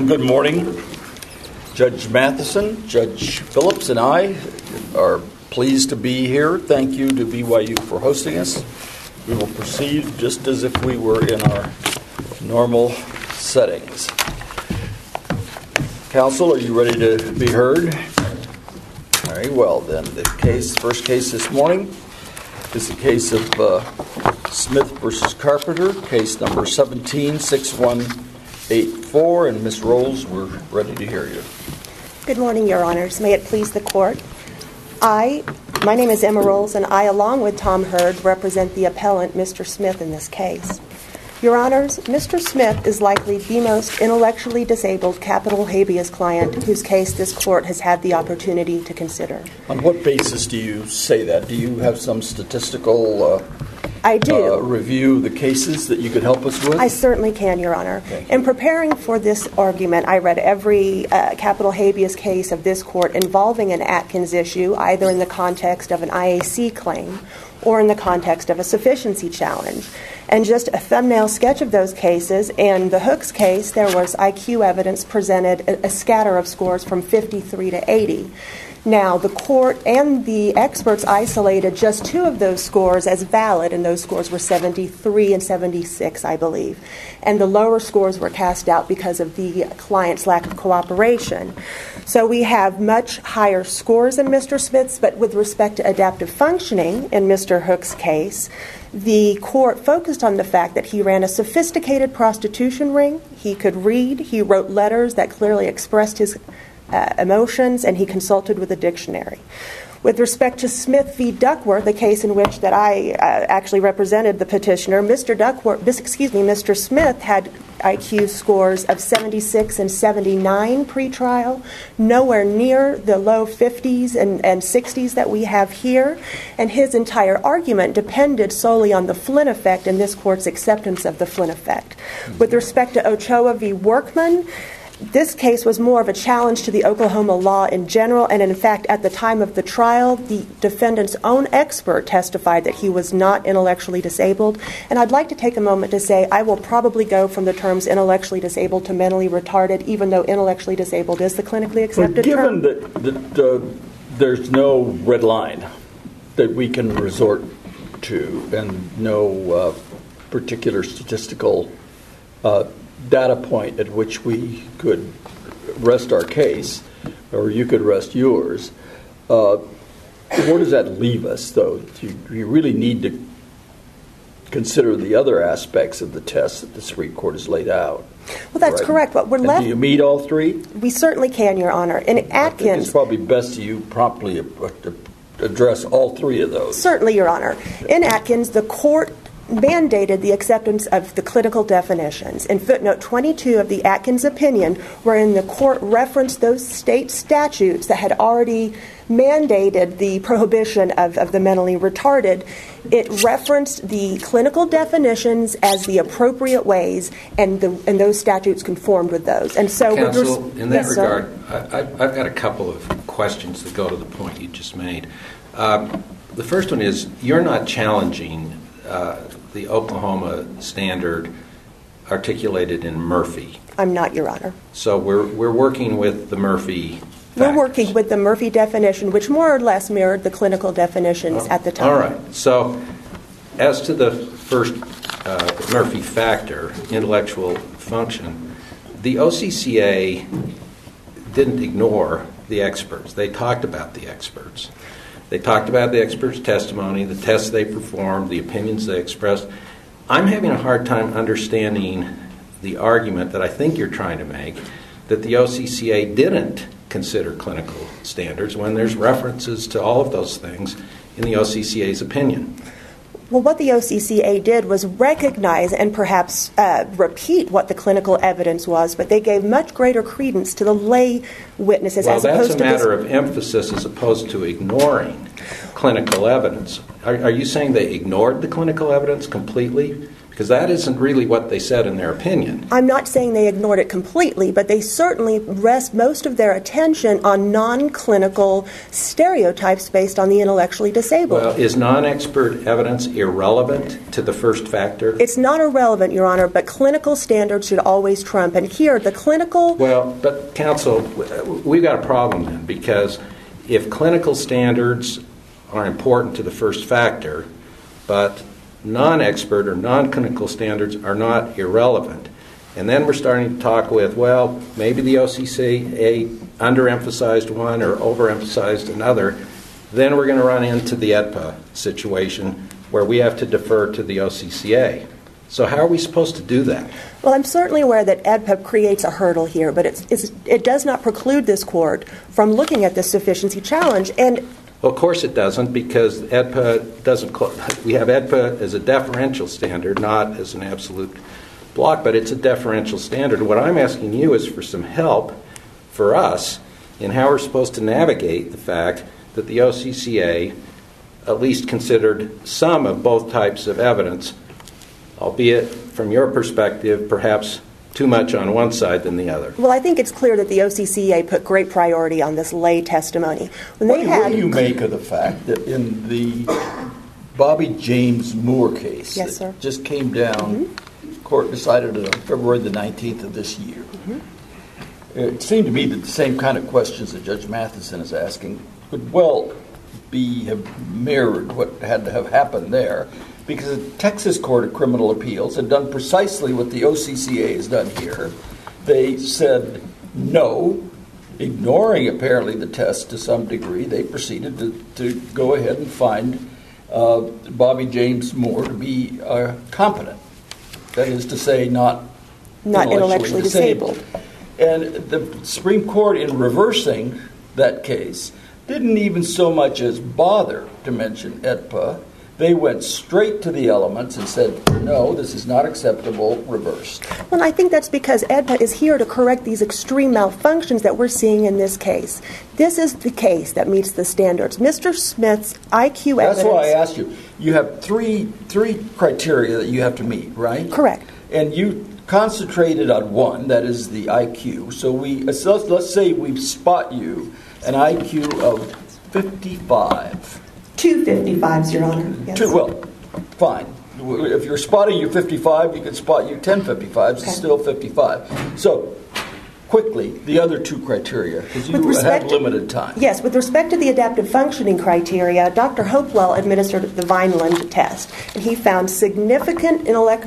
Gentlemen, good morning. Judge Matheson, Judge Phillips, and I are pleased to be here. Thank you to BYU for hosting us. We will proceed just as if we were in our normal settings. Counsel, are you ready to be heard? Very well, then. The first case this morning is the case of Smith v. Carpenter, case number 176184. And Ms. Rolls, we're ready to hear you. Good morning, Your Honors. May it please the Court. My name is Emma Rolls, and I, along with Tom Hurd, represent the appellant, Mr. Smith, in this case. Your Honors, Mr. Smith is likely the most intellectually disabled capital habeas client whose case this Court has had the opportunity to consider. On what basis do you say that? Do you have some statistical I do. Review the cases that you could help us with? I certainly can, Your Honor. In preparing for this argument, I read every capital habeas case of this Court involving an Atkins issue, either in the context of an IAC claim or in the context of a sufficiency challenge. And just a thumbnail sketch of those cases, in the Hooks case, there was IQ evidence presented, a scatter of scores from 53 to 80. Now, the Court and the experts isolated just two of those scores as valid, and those scores were 73 and 76, I believe. And the lower scores were cast out because of the client's lack of cooperation. So we have much higher scores in Mr. Smith's, but with respect to adaptive functioning in Mr. Hooks' case, the Court focused on the fact that he ran a sophisticated prostitution ring. He could read. He wrote letters that clearly expressed his emotions, and he consulted with a dictionary. With respect to Smith v. Duckworth, the case in which that I actually represented the petitioner, Mr. Smith had IQ scores of 76 and 79 pre-trial, nowhere near the low 50s and 60s that we have here, and his entire argument depended solely on the Flynn effect and this Court's acceptance of the Flynn effect. With respect to Ochoa v. Workman, this case was more of a challenge to the Oklahoma law in general, and in fact, at the time of the trial, the defendant's own expert testified that he was not intellectually disabled. And I'd like to take a moment to say I will probably go from the terms intellectually disabled to mentally retarded, even though intellectually disabled is the clinically accepted term. But given that there's no red line that we can resort to and no particular statistical data point at which we could rest our case, or you could rest yours, where does that leave us, though? You really need to consider the other aspects of the test that the Supreme Court has laid out. Well, that's correct. But we're left. Do you meet all three? We certainly can, Your Honor. In Atkins, I think it's probably best you promptly address all three of those. Certainly, Your Honor. In Atkins, the Court mandated the acceptance of the clinical definitions. In footnote 22 of the Atkins opinion, wherein the Court referenced those state statutes that had already mandated the prohibition of the mentally retarded, it referenced the clinical definitions as the appropriate ways, and those statutes conformed with those. And so, Counsel, in that regard, sir? I've got a couple of questions that go to the point you just made. The first one is, you're not challenging the Oklahoma standard articulated in Murphy. I'm not, Your Honor. So we're working with the Murphy factors. We're working with the Murphy definition, which more or less mirrored the clinical definitions at the time. All right. So as to the first Murphy factor, intellectual function, the OCCA didn't ignore the experts. They talked about the experts. They talked about the experts' testimony, the tests they performed, the opinions they expressed. I'm having a hard time understanding the argument that I think you're trying to make, that the OCCA didn't consider clinical standards when there's references to all of those things in the OCCA's opinion. Well, what the OCCA did was recognize and perhaps repeat what the clinical evidence was, but they gave much greater credence to the lay witnesses as opposed to Well, that's a matter of emphasis as opposed to ignoring clinical evidence. Are you saying they ignored the clinical evidence completely Because that isn't really what they said in their opinion. I'm not saying they ignored it completely, but they certainly rest most of their attention on non-clinical stereotypes based on the intellectually disabled. Well, is non-expert evidence irrelevant to the first factor? It's not irrelevant, Your Honor, but clinical standards should always trump. And here, the clinical... Well, but counsel, we've got a problem then, because if clinical standards are important to the first factor, but non-expert or non-clinical standards are not irrelevant. And then we're starting to talk with, well, maybe the OCCA underemphasized one or overemphasized another. Then we're going to run into the AEDPA situation where we have to defer to the OCCA. So how are we supposed to do that? Well, I'm certainly aware that AEDPA creates a hurdle here, but it does not preclude this court from looking at the sufficiency challenge. And well, of course it doesn't, because AEDPA doesn't. We have AEDPA as a deferential standard, not as an absolute block, but it's a deferential standard. What I'm asking you is for some help for us in how we're supposed to navigate the fact that the OCCA at least considered some of both types of evidence, albeit from your perspective, perhaps too much on one side than the other. Well, I think it's clear that the OCCA put great priority on this lay testimony. What do you make of the fact that in the Bobby James Moore case yes, sir. Just came down, court decided it on February the 19th of this year. It seemed to me that the same kind of questions that Judge Matheson is asking could well have mirrored what had to have happened there, because the Texas Court of Criminal Appeals had done precisely what the OCCA has done here. They said no, ignoring apparently the test to some degree. They proceeded to go ahead and find Bobby James Moore to be competent. That is to say, not intellectually disabled. And the Supreme Court, in reversing that case, didn't even so much as bother to mention AEDPA. They went straight to the elements and said, no, this is not acceptable, reversed. Well, I think that's because AEDPA is here to correct these extreme malfunctions that we're seeing in this case. This is the case that meets the standards. Mr. Smith's IQ evidence... That's why I asked you. You have three criteria that you have to meet, right? Correct. And you concentrated on one, that is the IQ. So let's say we spot you an IQ of 55. 2 55s, Your Honor. Yes. Well, fine. If you're spotting you 55, you can spot you 10 55s. Okay. It's still 55. So, quickly, the other two criteria, because you have limited time. Yes, with respect to the adaptive functioning criteria, Dr. Hopewell administered the Vineland test, and he found significant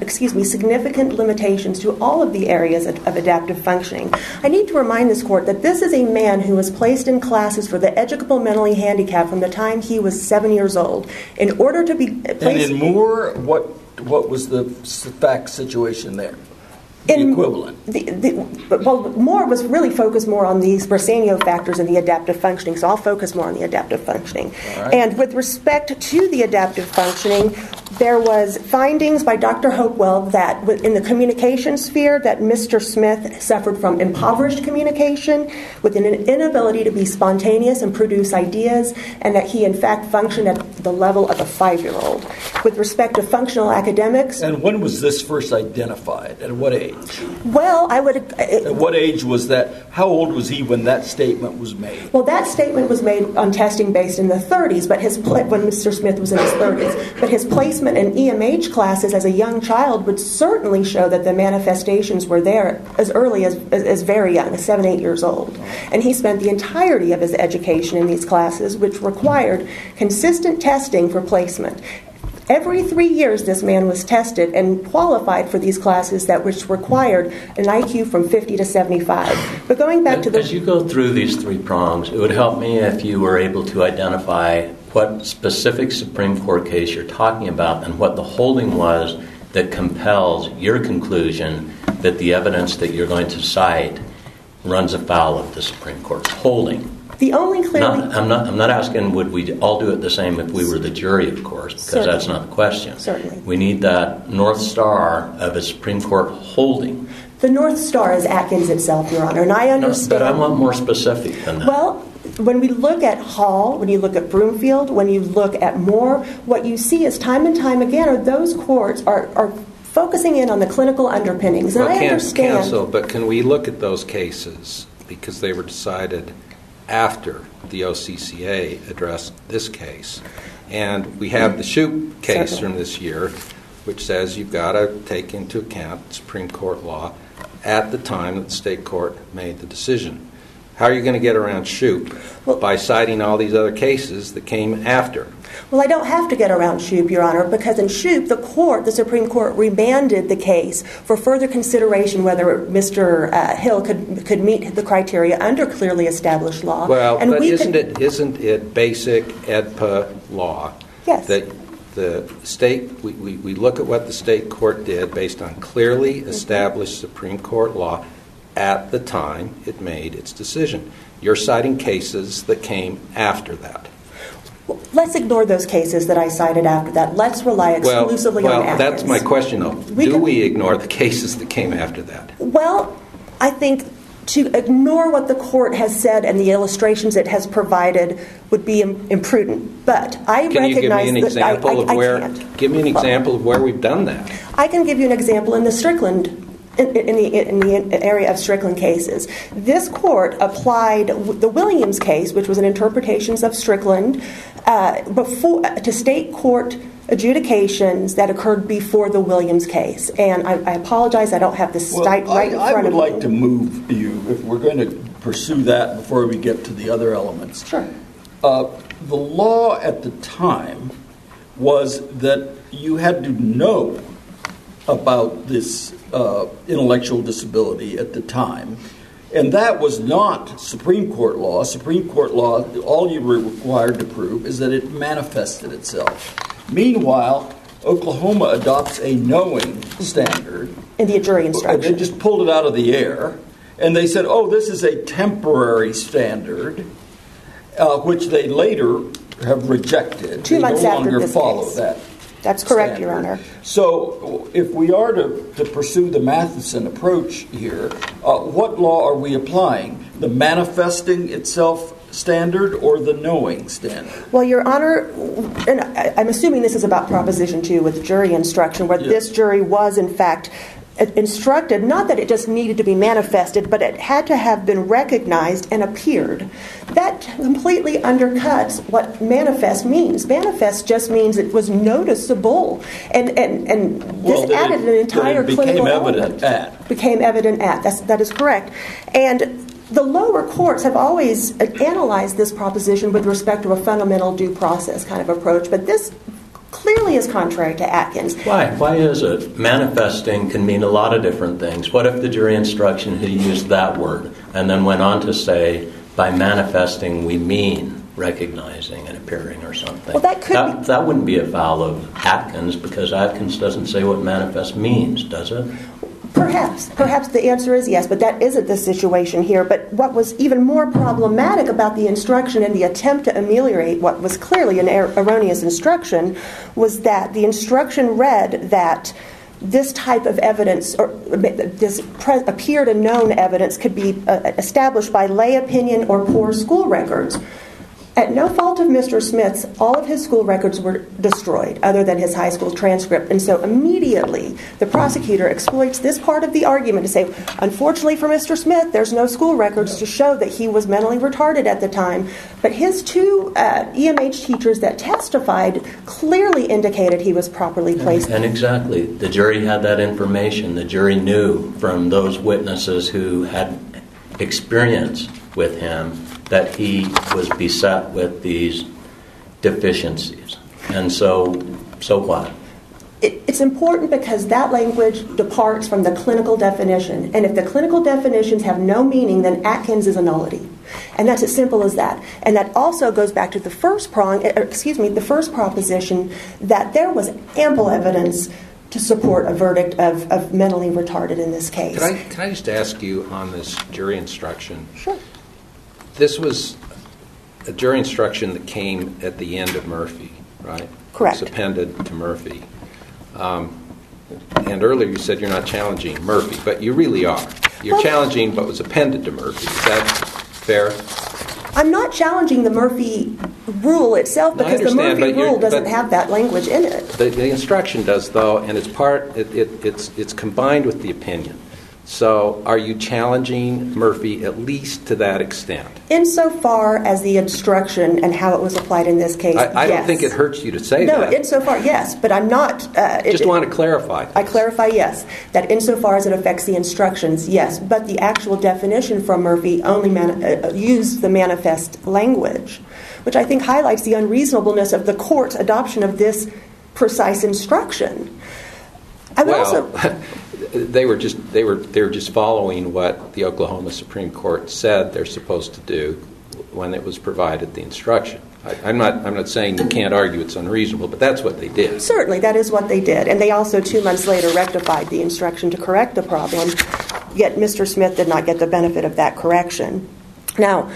limitations to all of the areas of adaptive functioning. I need to remind this court that this is a man who was placed in classes for the educable mentally handicapped from the time he was 7 years old. In order to be placed... And in Moore, what was the fact situation there? Equivalent. Well, Moore was really focused more on these Briseno factors and the adaptive functioning, so I'll focus more on the adaptive functioning. Right. And with respect to the adaptive functioning, there was findings by Dr. Hopewell that in the communication sphere that Mr. Smith suffered from impoverished communication with an inability to be spontaneous and produce ideas, and that he in fact functioned at the level of a 5-year-old. With respect to functional academics... And when was this first identified? At what age? Well, I would... At what age was that? How old was he when that statement was made? Well, that statement was made on testing based in the 30s, but when Mr. Smith was in his 30s. But his placement in EMH classes as a young child would certainly show that the manifestations were there as early as very young, as 7, 8 years old. And he spent the entirety of his education in these classes, which required consistent testing for placement. Every 3 years, this man was tested and qualified for these classes which required an IQ from 50 to 75. But going back to as you go through these three prongs, it would help me if you were able to identify what specific Supreme Court case you're talking about and what the holding was that compels your conclusion that the evidence that you're going to cite runs afoul of the Supreme Court's holding. The only clearly... I'm not asking would we all do it the same if we were the jury, of course, because Certainly. That's not the question. Certainly. We need that North Star of a Supreme Court holding. The North Star is Atkins itself, Your Honor, and I understand... But I want more specific than that. Well, when we look at Hall, when you look at Broomfield, when you look at Moore, what you see is time and time again are those courts are focusing in on the clinical underpinnings. And I understand. Counsel, but can we look at those cases because they were decided after the OCCA addressed this case? And we have the Shoup case Certainly. from this year, which says you've got to take into account Supreme Court law at the time that the state court made the decision. How are you going to get around Shoup by citing all these other cases that came after? Well, I don't have to get around Shoup, Your Honor, because in Shoup, the Supreme Court remanded the case for further consideration whether Mr. Hill could meet the criteria under clearly established law. Well, and but isn't it basic AEDPA law? Yes. That the state, we look at what the state court did based on clearly established Supreme Court law at the time it made its decision. You're citing cases that came after that. Well, let's ignore those cases that I cited after that. Let's rely exclusively on Atkins. That's my question, though. Do we ignore the cases that came after that? Well, I think to ignore what the court has said and the illustrations it has provided would be imprudent. But I Can you give me an example of where? Can't. Give me an example of where we've done that. I can give you an example in the Strickland. In the area of Strickland cases, this court applied the Williams case, which was an interpretation of Strickland, to state court adjudications that occurred before the Williams case. And I apologize, I don't have the site right in front of me. I would like to move you, if we're going to pursue that before we get to the other elements. Sure. The law at the time was that you had to know about this intellectual disability at the time. And that was not Supreme Court law. Supreme Court law, all you were required to prove is that it manifested itself. Meanwhile, Oklahoma adopts a knowing standard. In the jury instruction. They just pulled it out of the air. And they said, this is a temporary standard, which they later have rejected. 2 months after this case. They no longer follow that. That's correct, standard. Your Honor. So if we are to pursue the Matheson approach here, what law are we applying? The manifesting itself standard or the knowing standard? Well, Your Honor, and I'm assuming this is about Proposition 2 with jury instruction, where this jury was, in fact, instructed, not that it just needed to be manifested, but it had to have been recognized and appeared. That completely undercuts what manifest means. Manifest just means it was noticeable. And this added an entire clinical element. Became evident at. That is correct. And the lower courts have always analyzed this proposition with respect to a fundamental due process kind of approach, but this clearly is contrary to Atkins. Why is it? Manifesting can mean a lot of different things. What if the jury instruction had used that word and then went on to say, by manifesting we mean recognizing and appearing or something? Well, that wouldn't be a foul of Atkins, because Atkins doesn't say what manifest means, does it? Perhaps the answer is yes, but that isn't the situation here. But what was even more problematic about the instruction and the attempt to ameliorate what was clearly an erroneous instruction was that the instruction read that this type of evidence, or this appeared and known evidence, could be established by lay opinion or poor school records. At no fault of Mr. Smith's, all of his school records were destroyed, other than his high school transcript. And so immediately, the prosecutor exploits this part of the argument to say, unfortunately for Mr. Smith, there's no school records to show that he was mentally retarded at the time. But his two EMH teachers that testified clearly indicated he was properly placed. And exactly. The jury had that information. The jury knew from those witnesses who had experience with him that he was beset with these deficiencies. And so what? It's important because that language departs from the clinical definition. And if the clinical definitions have no meaning, then Atkins is a nullity. And that's as simple as that. And that also goes back to the first proposition that there was ample evidence to support a verdict of mentally retarded in this case. Can I just ask you on this jury instruction? Sure. This was a jury instruction that came at the end of Murphy, right? Correct. It's appended to Murphy. And earlier you said you're not challenging Murphy, but you really are. You're challenging what was appended to Murphy. Is that fair? I'm not challenging the Murphy rule itself because the Murphy rule doesn't have that language in it. The instruction does, though, and it's combined with the opinion. So are you challenging Murphy at least to that extent? Insofar as the instruction and how it was applied in this case, I yes. don't think it hurts you to say no, that. No, insofar, yes, but I'm not... just want to clarify this. I clarify, yes, that insofar as it affects the instructions, yes, but the actual definition from Murphy only used the manifest language, which I think highlights the unreasonableness of the court's adoption of this precise instruction. They were just following what the Oklahoma Supreme Court said they're supposed to do when it was provided the instruction. I'm not saying you can't argue it's unreasonable, but that's what they did. Certainly, that is what they did, and they also 2 months later rectified the instruction to correct the problem. Yet Mr. Smith did not get the benefit of that correction. Now,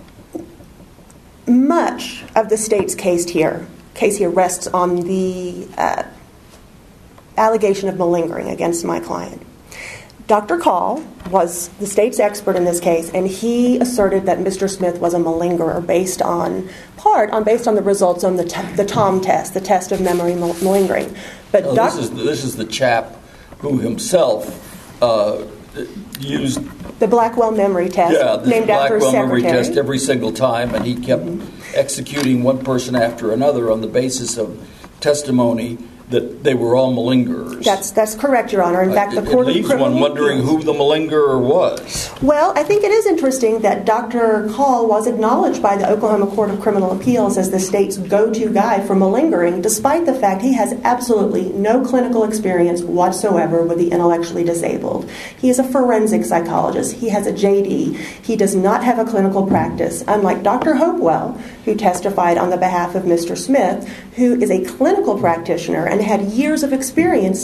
much of the state's case here rests on the allegation of malingering against my client. Dr. Call was the state's expert in this case, and he asserted that Mr. Smith was a malingerer based on the results on the TOM test, the test of memory malingering. But this is the chap who himself used the Blackwell memory test, named after his secretary. Blackwell memory test every single time, and he kept executing one person after another on the basis of testimony that they were all malingerers. That's correct, Your Honor. In fact, the Court of Criminal Appeals... It leaves one wondering who the malingerer was. Well, I think it is interesting that Dr. Call was acknowledged by the Oklahoma Court of Criminal Appeals as the state's go-to guy for malingering, despite the fact he has absolutely no clinical experience whatsoever with the intellectually disabled. He is a forensic psychologist. He has a JD. He does not have a clinical practice, unlike Dr. Hopewell, who testified on the behalf of Mr. Smith, who is a clinical practitioner and had years of experience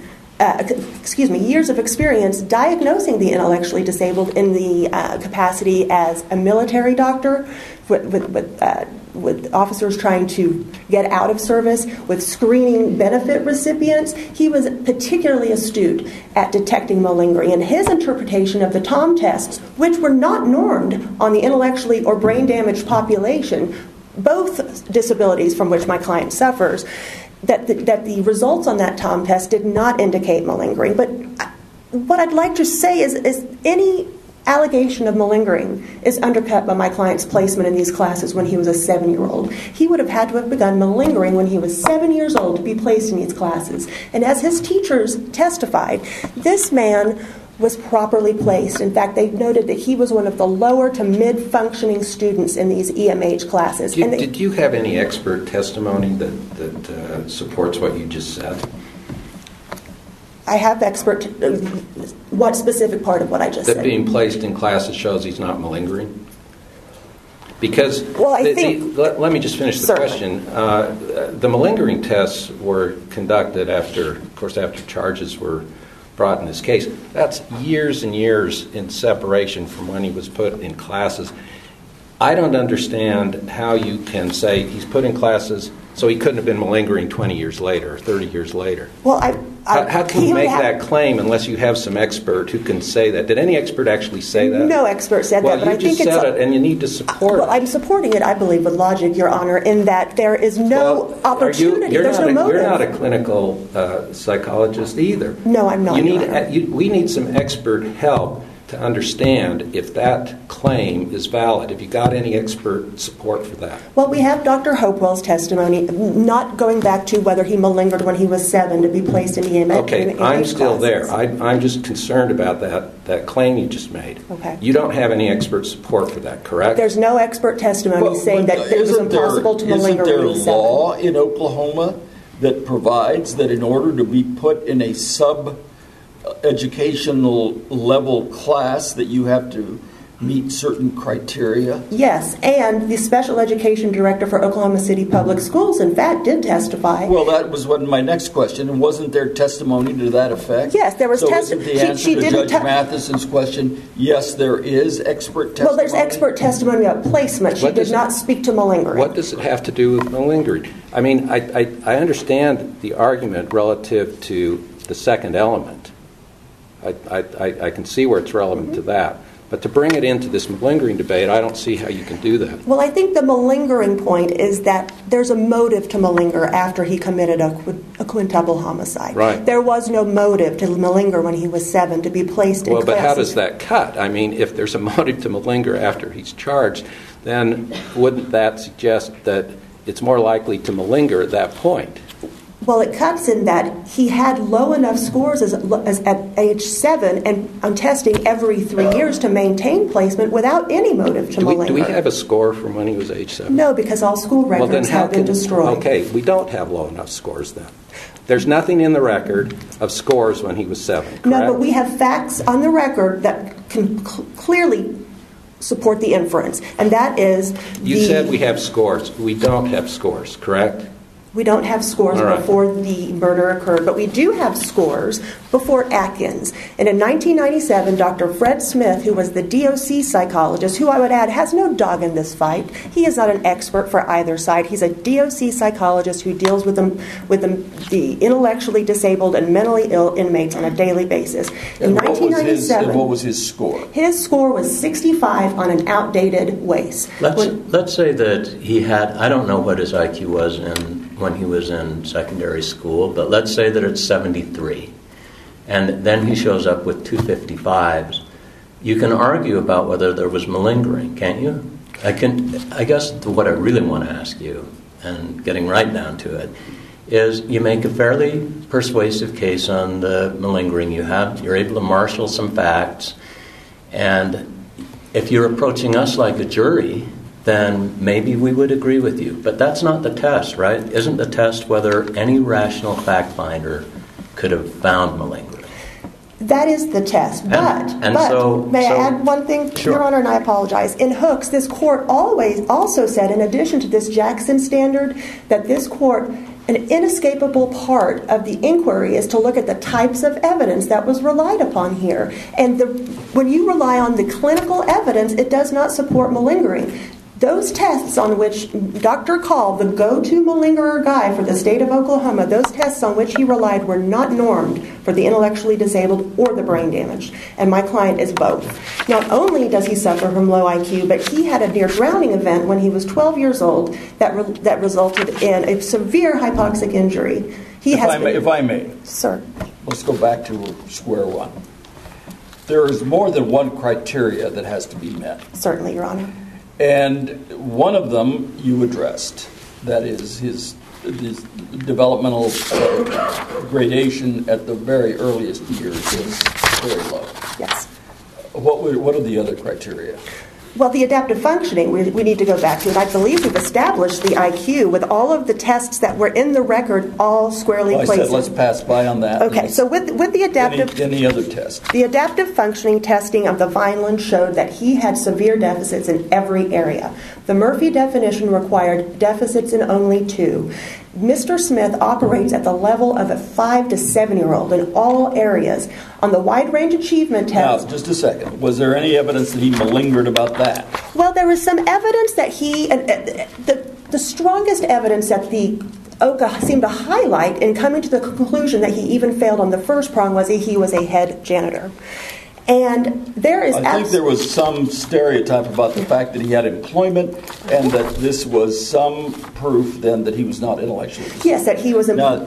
diagnosing the intellectually disabled in the capacity as a military doctor with officers trying to get out of service, with screening benefit recipients. He was particularly astute at detecting malingering, and his interpretation of the TOM tests, which were not normed on the intellectually or brain damaged population, both disabilities from which my client suffers, that the results on that TOM test did not indicate malingering. But what I'd like to say is any allegation of malingering is undercut by my client's placement in these classes when he was a 7-year-old. He would have had to have begun malingering when he was 7 years old to be placed in these classes. And as his teachers testified, this man was properly placed. In fact, they noted that he was one of the lower to mid-functioning students in these EMH classes. Did you have any expert testimony that supports what you just said? I have what specific part of what I just said? That being placed in classes shows he's not malingering? Because, let me just finish the question. The malingering tests were conducted after charges were brought in this case. That's years and years in separation from when he was put in classes. I don't understand how you can say he's put in classes so he couldn't have been malingering 20 years later or 30 years later. Well, how can you make that claim unless you have some expert who can say that? Did any expert actually say that? No expert said that, but I think you just said it, and you need to support it. Well, I'm supporting it, I believe, with logic, Your Honor, in that there is no opportunity, there's no motive. You're not a clinical psychologist either. No, I'm not. We need some expert help to understand if that claim is valid. Have you got any expert support for that? Well, we have Dr. Hopewell's testimony, not going back to whether he malingered when he was 7 to be placed in EMH. Okay, I'm still there. I'm just concerned about that claim you just made. Okay. You don't have any expert support for that, correct? There's no expert testimony saying that it was impossible to malinger when he was 7. Isn't there law in Oklahoma that provides that in order to be put in a educational level class that you have to meet certain criteria? Yes, and the special education director for Oklahoma City Public Schools, in fact, did testify. Well, that was my next question. And wasn't there testimony to that effect? Yes, there was testimony. So isn't the answer to Judge Matheson's question, yes, there is expert testimony? Well, there's expert testimony about placement. She did not speak to malingering. What does it have to do with malingering? I mean, I understand the argument relative to the second element. I can see where it's relevant to that. But to bring it into this malingering debate, I don't see how you can do that. Well, I think the malingering point is that there's a motive to malinger after he committed a quintuple homicide. Right. There was no motive to malinger when he was 7 to be placed in Well, but how classes. does that cut? I mean, if there's a motive to malinger after he's charged, then wouldn't that suggest that it's more likely to malinger at that point? Well, it cuts in that he had low enough scores as at age 7 and on testing every 3 years to maintain placement without any motive to malinger. Do we have a score from when he was age 7? No, because all school records have been destroyed. Okay, we don't have low enough scores then. There's nothing in the record of scores when he was 7, correct? No, but we have facts on the record that can clearly support the inference, and that is You said we have scores. We don't have scores, correct? We don't have scores before the murder occurred, but we do have scores before Atkins. And in 1997, Dr. Fred Smith, who was the DOC psychologist, who I would add has no dog in this fight. He is not an expert for either side. He's a DOC psychologist who deals with the intellectually disabled and mentally ill inmates on a daily basis. In 1997, what was his score? His score was 65 on an outdated WACE. Let's say that he had, I don't know what his IQ was when he was in secondary school, but let's say that it's 73. And then he shows up with 255s. You can argue about whether there was malingering, can't you? I guess what I really want to ask you, and getting right down to it, is you make a fairly persuasive case on the malingering you have. You're able to marshal some facts. And if you're approaching us like a jury, then maybe we would agree with you. But that's not the test, right? Isn't the test whether any rational fact finder could have found malingering? That is the test. May I add one thing, Sure. Your Honor, and I apologize. In Hooks, this court also said, in addition to this Jackson standard, that this court, an inescapable part of the inquiry is to look at the types of evidence that was relied upon here. And when you rely on the clinical evidence, it does not support malingering. Those tests on which Dr. Call, the go-to malingerer guy for the state of Oklahoma, those tests on which he relied were not normed for the intellectually disabled or the brain damaged. And my client is both. Not only does he suffer from low IQ, but he had a near drowning event when he was 12 years old that resulted in a severe hypoxic injury. If I may. Sir. Let's go back to square one. There is more than one criteria that has to be met. Certainly, Your Honor. And one of them you addressed, that is his developmental gradation at the very earliest years is very low. Yes. What are the other criteria? Well, the adaptive functioning, we need to go back to, and I believe we've established the IQ with all of the tests that were in the record all squarely placed. I said let's pass by on that. Okay, so with the adaptive... Any other test? The adaptive functioning testing of the Vineland showed that he had severe deficits in every area. The Murphy definition required deficits in only 2. Mr. Smith operates at the level of a 5 to 7-year-old in all areas. On the wide range achievement test... Now, just a second. Was there any evidence that he malingered about that? Well, there was some evidence that he... the strongest evidence that the OCA seemed to highlight in coming to the conclusion that he even failed on the first prong was that he was a head janitor. And there is... I think there was some stereotype about the fact that he had employment and that this was some proof then that he was not intellectually disabled. Yes, that he was... Now,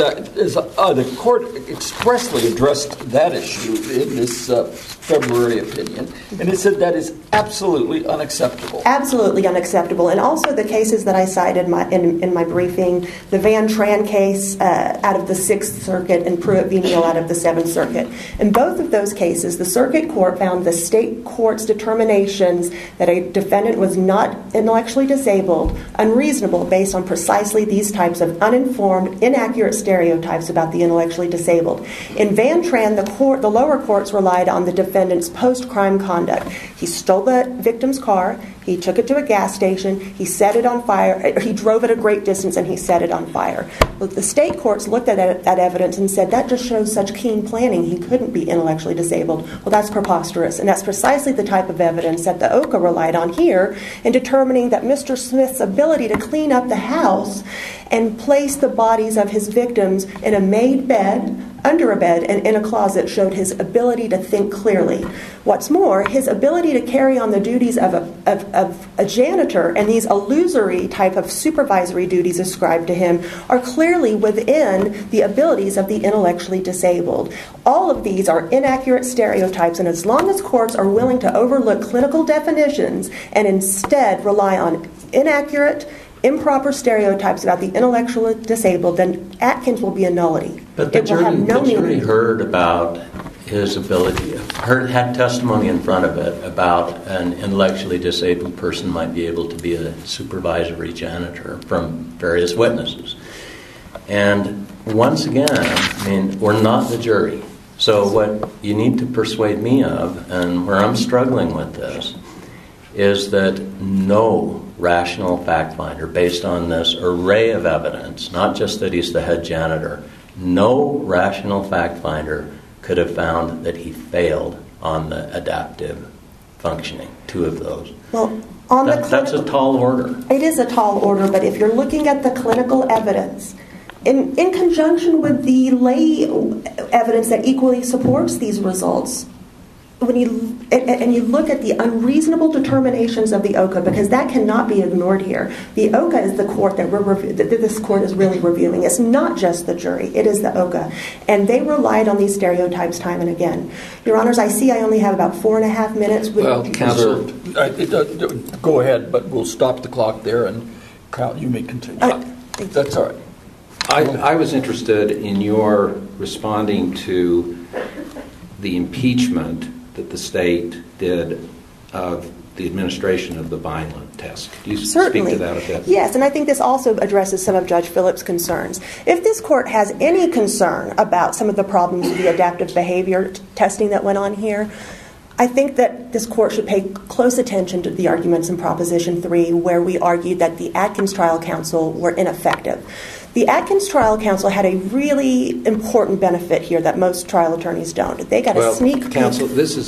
the court expressly addressed that issue in this February opinion, and it said that is absolutely unacceptable. Absolutely unacceptable. And also the cases that I cited in my briefing, the Van Tran case out of the 6th Circuit and Pruitt v. Neal out of the 7th Circuit. In both of those cases, the circuit court found the state court's determinations that a defendant was not intellectually disabled unreasonable based on precisely these types of uninformed, inaccurate stereotypes about the intellectually disabled. In Van Tran, the lower courts relied on the defendant's post-crime conduct. He stole the victim's car, he took it to a gas station, he set it on fire, he drove it a great distance and he set it on fire. But the state courts looked at that evidence and said that just shows such keen planning, he couldn't be intellectually disabled. Well, that's preposterous, and that's precisely the type of evidence that the OCA relied on here in determining that Mr. Smith's ability to clean up the house and place the bodies of his victims in a made bed under a bed and in a closet showed his ability to think clearly. What's more, his ability to carry on the duties of a janitor and these illusory type of supervisory duties ascribed to him are clearly within the abilities of the intellectually disabled. All of these are inaccurate stereotypes, and as long as courts are willing to overlook clinical definitions and instead rely on inaccurate, improper stereotypes about the intellectually disabled, then Atkins will be a nullity. But the jury heard about his ability, had testimony in front of it about an intellectually disabled person might be able to be a supervisory janitor from various witnesses. And once again, I mean, we're not the jury. So what you need to persuade me of, and where I'm struggling with this, is that no rational fact finder, based on this array of evidence, not just that he's the head janitor, no rational fact finder could have found that he failed on the adaptive functioning, 2 of those. Well, that's a tall order. It is a tall order, but if you're looking at the clinical evidence, in conjunction with the lay evidence that equally supports these results, when you look at the unreasonable determinations of the OCA, because that cannot be ignored here. The OCA is the court that this court is really reviewing. It's not just the jury. It is the OCA. And they relied on these stereotypes time and again. Your Honors, I see I only have about 4.5 minutes. Well, Counsel, go ahead, but we'll stop the clock there, and you may continue. That's all right. I was interested in your responding to the impeachment that the state did of the administration of the Vineland test. Could you speak to that a bit? Yes, and I think this also addresses some of Judge Phillips' concerns. If this court has any concern about some of the problems with the adaptive behavior testing that went on here, I think that this court should pay close attention to the arguments in Proposition 3, where we argued that the Atkins Trial Counsel were ineffective. The Atkins Trial Counsel had a really important benefit here that most trial attorneys don't. They got a sneak peek. Counsel,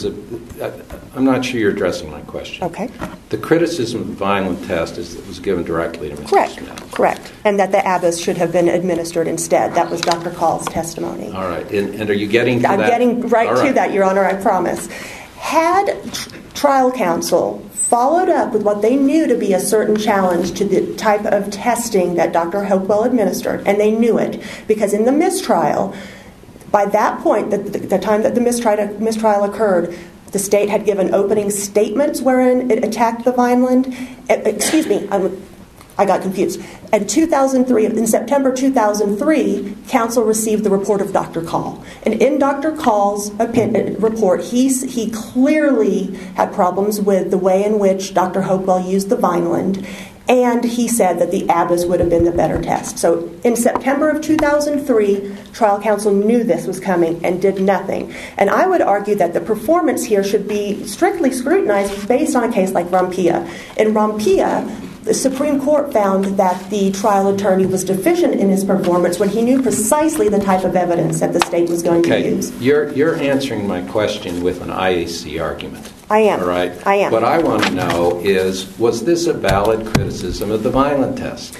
I'm not sure you're addressing my question. Okay. The criticism of the Vineland test was given directly to Mr. Smith. Correct. And that the ABIS should have been administered instead. That was Dr. Call's testimony. All right. And are you getting to that? I'm getting to that, Your Honor, I promise. Had trial counsel followed up with what they knew to be a certain challenge to the type of testing that Dr. Hopewell administered, and they knew it, because in the mistrial, by that point, the time that the mistrial occurred, the state had given opening statements wherein it attacked the Vineland. Excuse me, I got confused. In September 2003, counsel received the report of Dr. Call. And in Dr. Call's report, he clearly had problems with the way in which Dr. Hopewell used the Vineland, and he said that the ABIS would have been the better test. So in September of 2003, trial counsel knew this was coming and did nothing. And I would argue that the performance here should be strictly scrutinized based on a case like Rompilla. In Rompilla, the Supreme Court found that the trial attorney was deficient in his performance when he knew precisely the type of evidence that the state was going to use. You're answering my question with an IAC argument. I am. All right. I am. What I want to know is, was this a valid criticism of the Vineland test?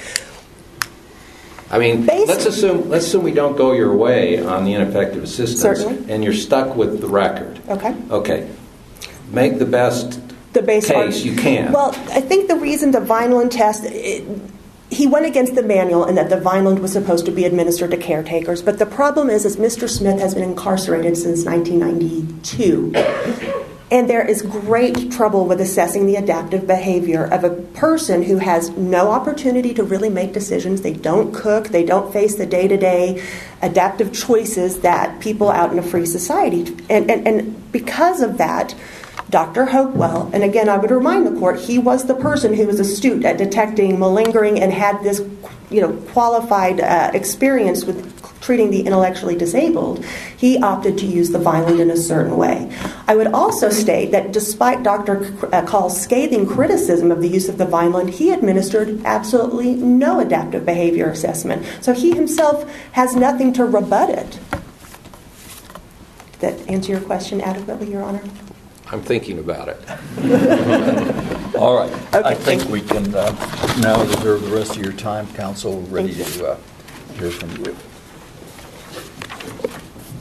I mean, let's assume we don't go your way on the ineffective assistance. Certainly. And you're stuck with the record. Okay. Make the best case you can. Well, I think the reason the Vineland test, he went against the manual and that the Vineland was supposed to be administered to caretakers. But the problem is Mr. Smith has been incarcerated since 1992. And there is great trouble with assessing the adaptive behavior of a person who has no opportunity to really make decisions. They don't cook. They don't face the day-to-day adaptive choices that people out in a free society. And because of that, Dr. Hopewell, and again, I would remind the court, he was the person who was astute at detecting malingering and had this, qualified experience with treating the intellectually disabled. He opted to use the Vineland in a certain way. I would also state that despite Dr. Call's scathing criticism of the use of the Vineland, he administered absolutely no adaptive behavior assessment. So he himself has nothing to rebut it. Did that answer your question adequately, Your Honor? I'm thinking about it. All right. Okay, I think we can now reserve the rest of your time, counsel. We're ready to hear from you.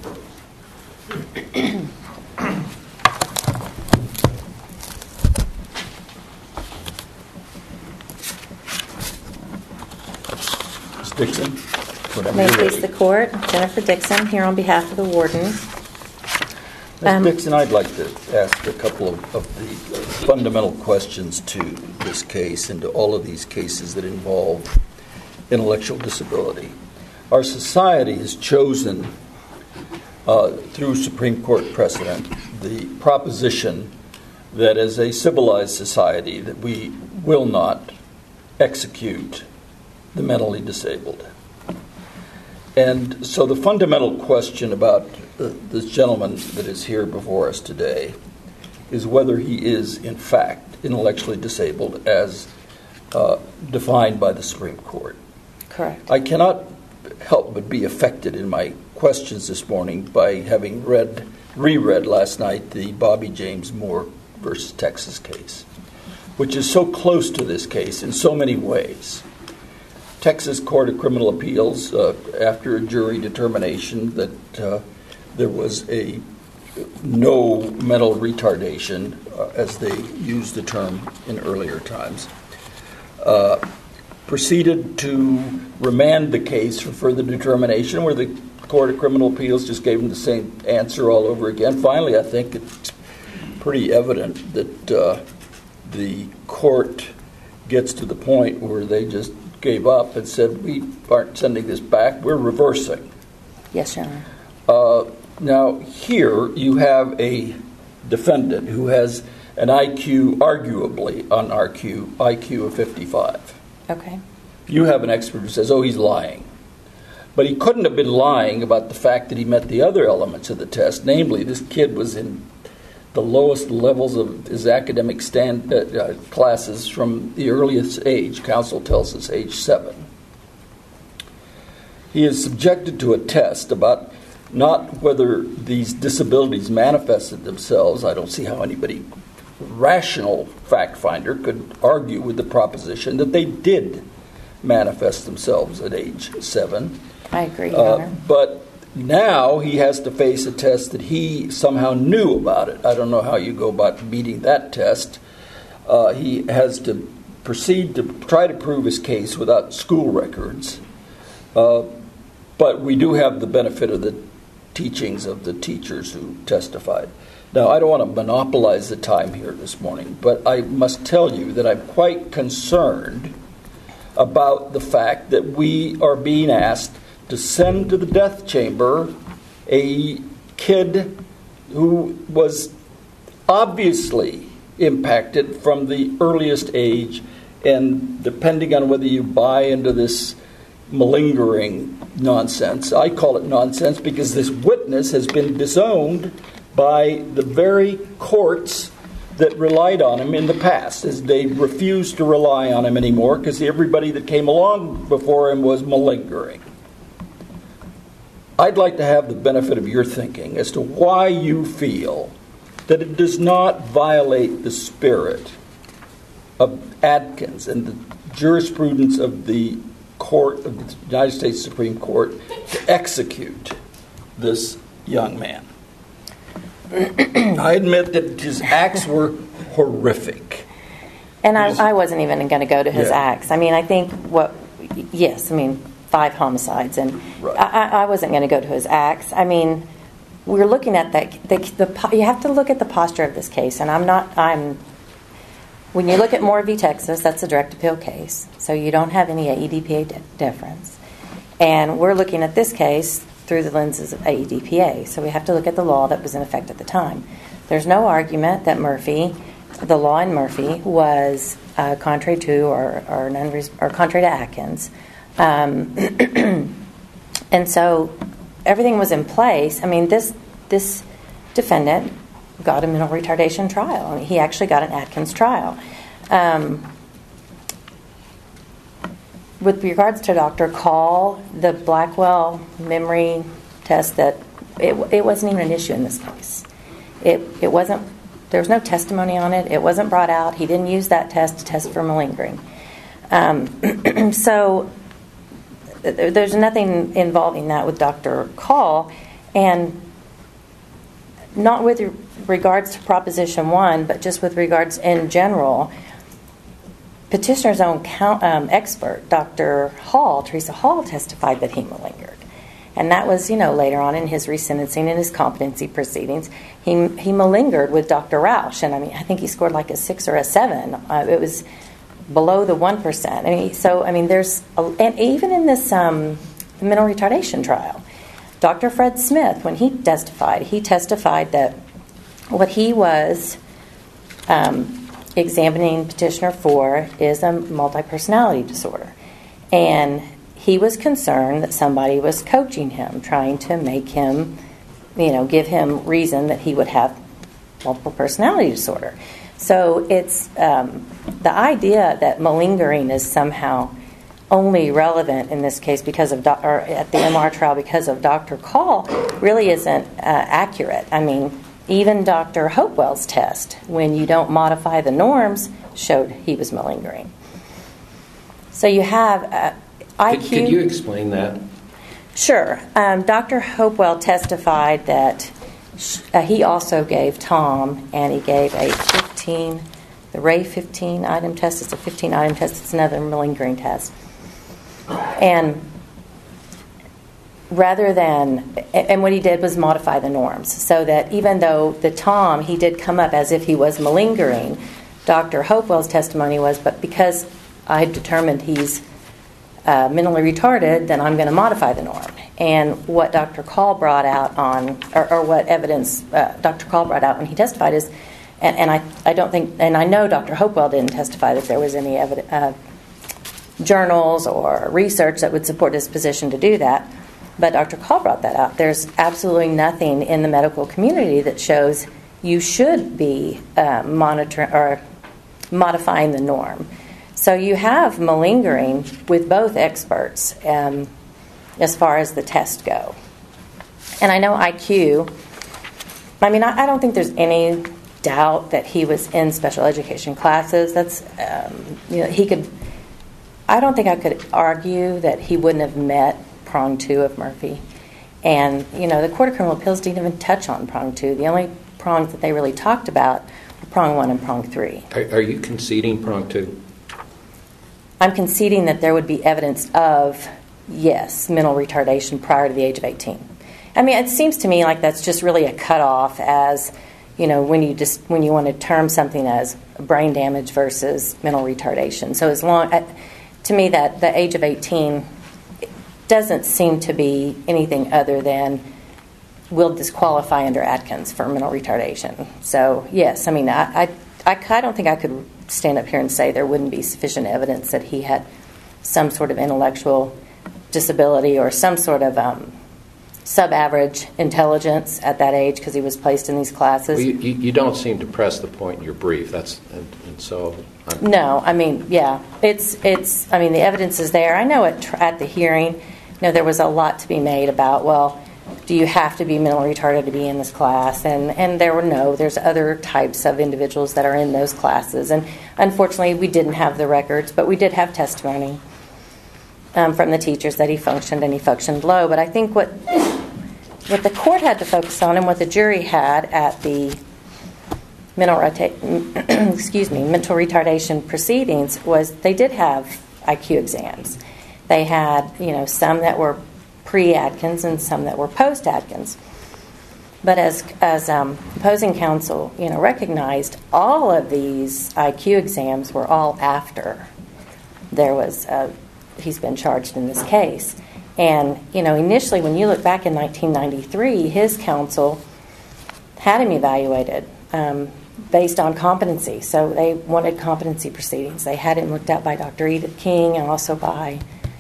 Dixon, whenever May it you're please ready. the court, Jennifer Dixon here on behalf of the warden. Ms. Dixon, I'd like to ask a couple of the fundamental questions to this case and to all of these cases that involve intellectual disability. Our society has chosen, through Supreme Court precedent, the proposition that as a civilized society that we will not execute the mentally disabled. And so the fundamental question about this gentleman that is here before us today is whether he is, in fact, intellectually disabled as defined by the Supreme Court. Correct. I cannot help but be affected in my questions this morning by having reread last night the Bobby James Moore versus Texas case, which is so close to this case in so many ways. Texas Court of Criminal Appeals, after a jury determination that there was no mental retardation, as they used the term in earlier times, proceeded to remand the case for further determination, where the Court of Criminal Appeals just gave them the same answer all over again. Finally, I think it's pretty evident that the court gets to the point where they just gave up and said, we aren't sending this back, we're reversing. Yes, Your Honor. Now, here you have a defendant who has an IQ, arguably, an IQ of 55. Okay. You have an expert who says, oh, he's lying. But he couldn't have been lying about the fact that he met the other elements of the test, namely, this kid was in the lowest levels of his academic classes from the earliest age. Counsel tells us age 7. He is subjected to a test about not whether these disabilities manifested themselves. I don't see how anybody rational fact finder could argue with the proposition that they did manifest themselves at age 7. I agree, Your Honor. But now he has to face a test that he somehow knew about it. I don't know how you go about meeting that test. He has to proceed to try to prove his case without school records. But we do have the benefit of the teachings of the teachers who testified. Now, I don't want to monopolize the time here this morning, but I must tell you that I'm quite concerned about the fact that we are being asked to send to the death chamber a kid who was obviously impacted from the earliest age, and depending on whether you buy into this malingering nonsense, I call it nonsense because this witness has been disowned by the very courts that relied on him in the past, as they refused to rely on him anymore because everybody that came along before him was malingering. I'd like to have the benefit of your thinking as to why you feel that it does not violate the spirit of Adkins and the jurisprudence of the Court of the United States Supreme Court to execute this young man. I admit that his acts were horrific. And I wasn't even going to go to his acts. I mean, I think 5 homicides, and right. I wasn't going to go to his acts. I mean, we're looking at that. You have to look at the posture of this case, and when you look at Moore v. Texas, that's a direct appeal case, so you don't have any AEDPA deference. And we're looking at this case through the lenses of AEDPA, so we have to look at the law that was in effect at the time. There's no argument that the law in Murphy was contrary to or contrary to Atkins. And so everything was in place. I mean, this defendant got a mental retardation trial. I mean, he actually got an Atkins trial. With regards to Dr. Call, the Blackwell memory test, that it wasn't even an issue in this case. It wasn't. There was no testimony on it. It wasn't brought out. He didn't use that test to test for malingering. So there's nothing involving that with Dr. Call, and not with regards to Proposition 1, but just with regards in general. petitioner's own expert, Dr. Hall, Teresa Hall, testified that he malingered. And that was, later on in his resentencing and his competency proceedings. He malingered with Dr. Rausch, and I think he scored like a 6 or a 7. It was below the 1%. There's, and even in this mental retardation trial, Dr. Fred Smith, when he testified that what he was examining petitioner for is a multi-personality disorder. And he was concerned that somebody was coaching him, trying to make him, give him reason that he would have multiple personality disorder. So it's the idea that malingering is somehow only relevant in this case because of or at the MR trial because of Dr. Call really isn't accurate. Even Dr. Hopewell's test, when you don't modify the norms, showed he was malingering. So you have IQ. Could you explain that? Sure. Dr. Hopewell testified that he also gave Tom, and he gave the Ray 15 item test. It's a 15 item test. It's another malingering test. And what he did was modify the norms so that even though the Tom, he did come up as if he was malingering, Dr. Hopewell's testimony was, but because I determined he's mentally retarded, then I'm going to modify the norm. And what Dr. Call brought out or what evidence Dr. Call brought out when he testified is, and I don't think, and I know Dr. Hopewell didn't testify that there was any journals or research that would support his position to do that, but Dr. Call brought that out. There's absolutely nothing in the medical community that shows you should be monitoring or modifying the norm. So you have malingering with both experts as far as the test go. And I know IQ, I don't think there's any doubt that he was in special education classes. That's, he could, I don't think I could argue that he wouldn't have met prong 2 of Murphy. And, the Court of Criminal Appeals didn't even touch on prong 2. The only prongs that they really talked about were prong 1 and prong 3. Are you conceding prong 2? I'm conceding that there would be evidence of, yes, mental retardation prior to the age of 18. It seems to me like that's just really a cutoff as, when you want to term something as brain damage versus mental retardation. So to me, that the age of 18 doesn't seem to be anything other than will disqualify under Atkins for mental retardation. So, yes, I don't think I could stand up here and say there wouldn't be sufficient evidence that he had some sort of intellectual disability or some sort of sub-average intelligence at that age because he was placed in these classes. Well, you don't seem to press the point in your brief. No, it's the evidence is there. I know at the hearing, there was a lot to be made about, well, do you have to be mentally retarded to be in this class? And there's other types of individuals that are in those classes. And unfortunately, we didn't have the records, but we did have testimony from the teachers that he functioned and he functioned low. But I think what the court had to focus on and what the jury had at the mental retardation proceedings was they did have IQ exams. They had, some that were pre-Atkins and some that were post-Atkins. But as opposing counsel, recognized, all of these IQ exams were all after there was he's been charged in this case. And initially, when you look back in 1993, his counsel had him evaluated based on competency. So they wanted competency proceedings. They had him looked at by Dr. Edith King and also by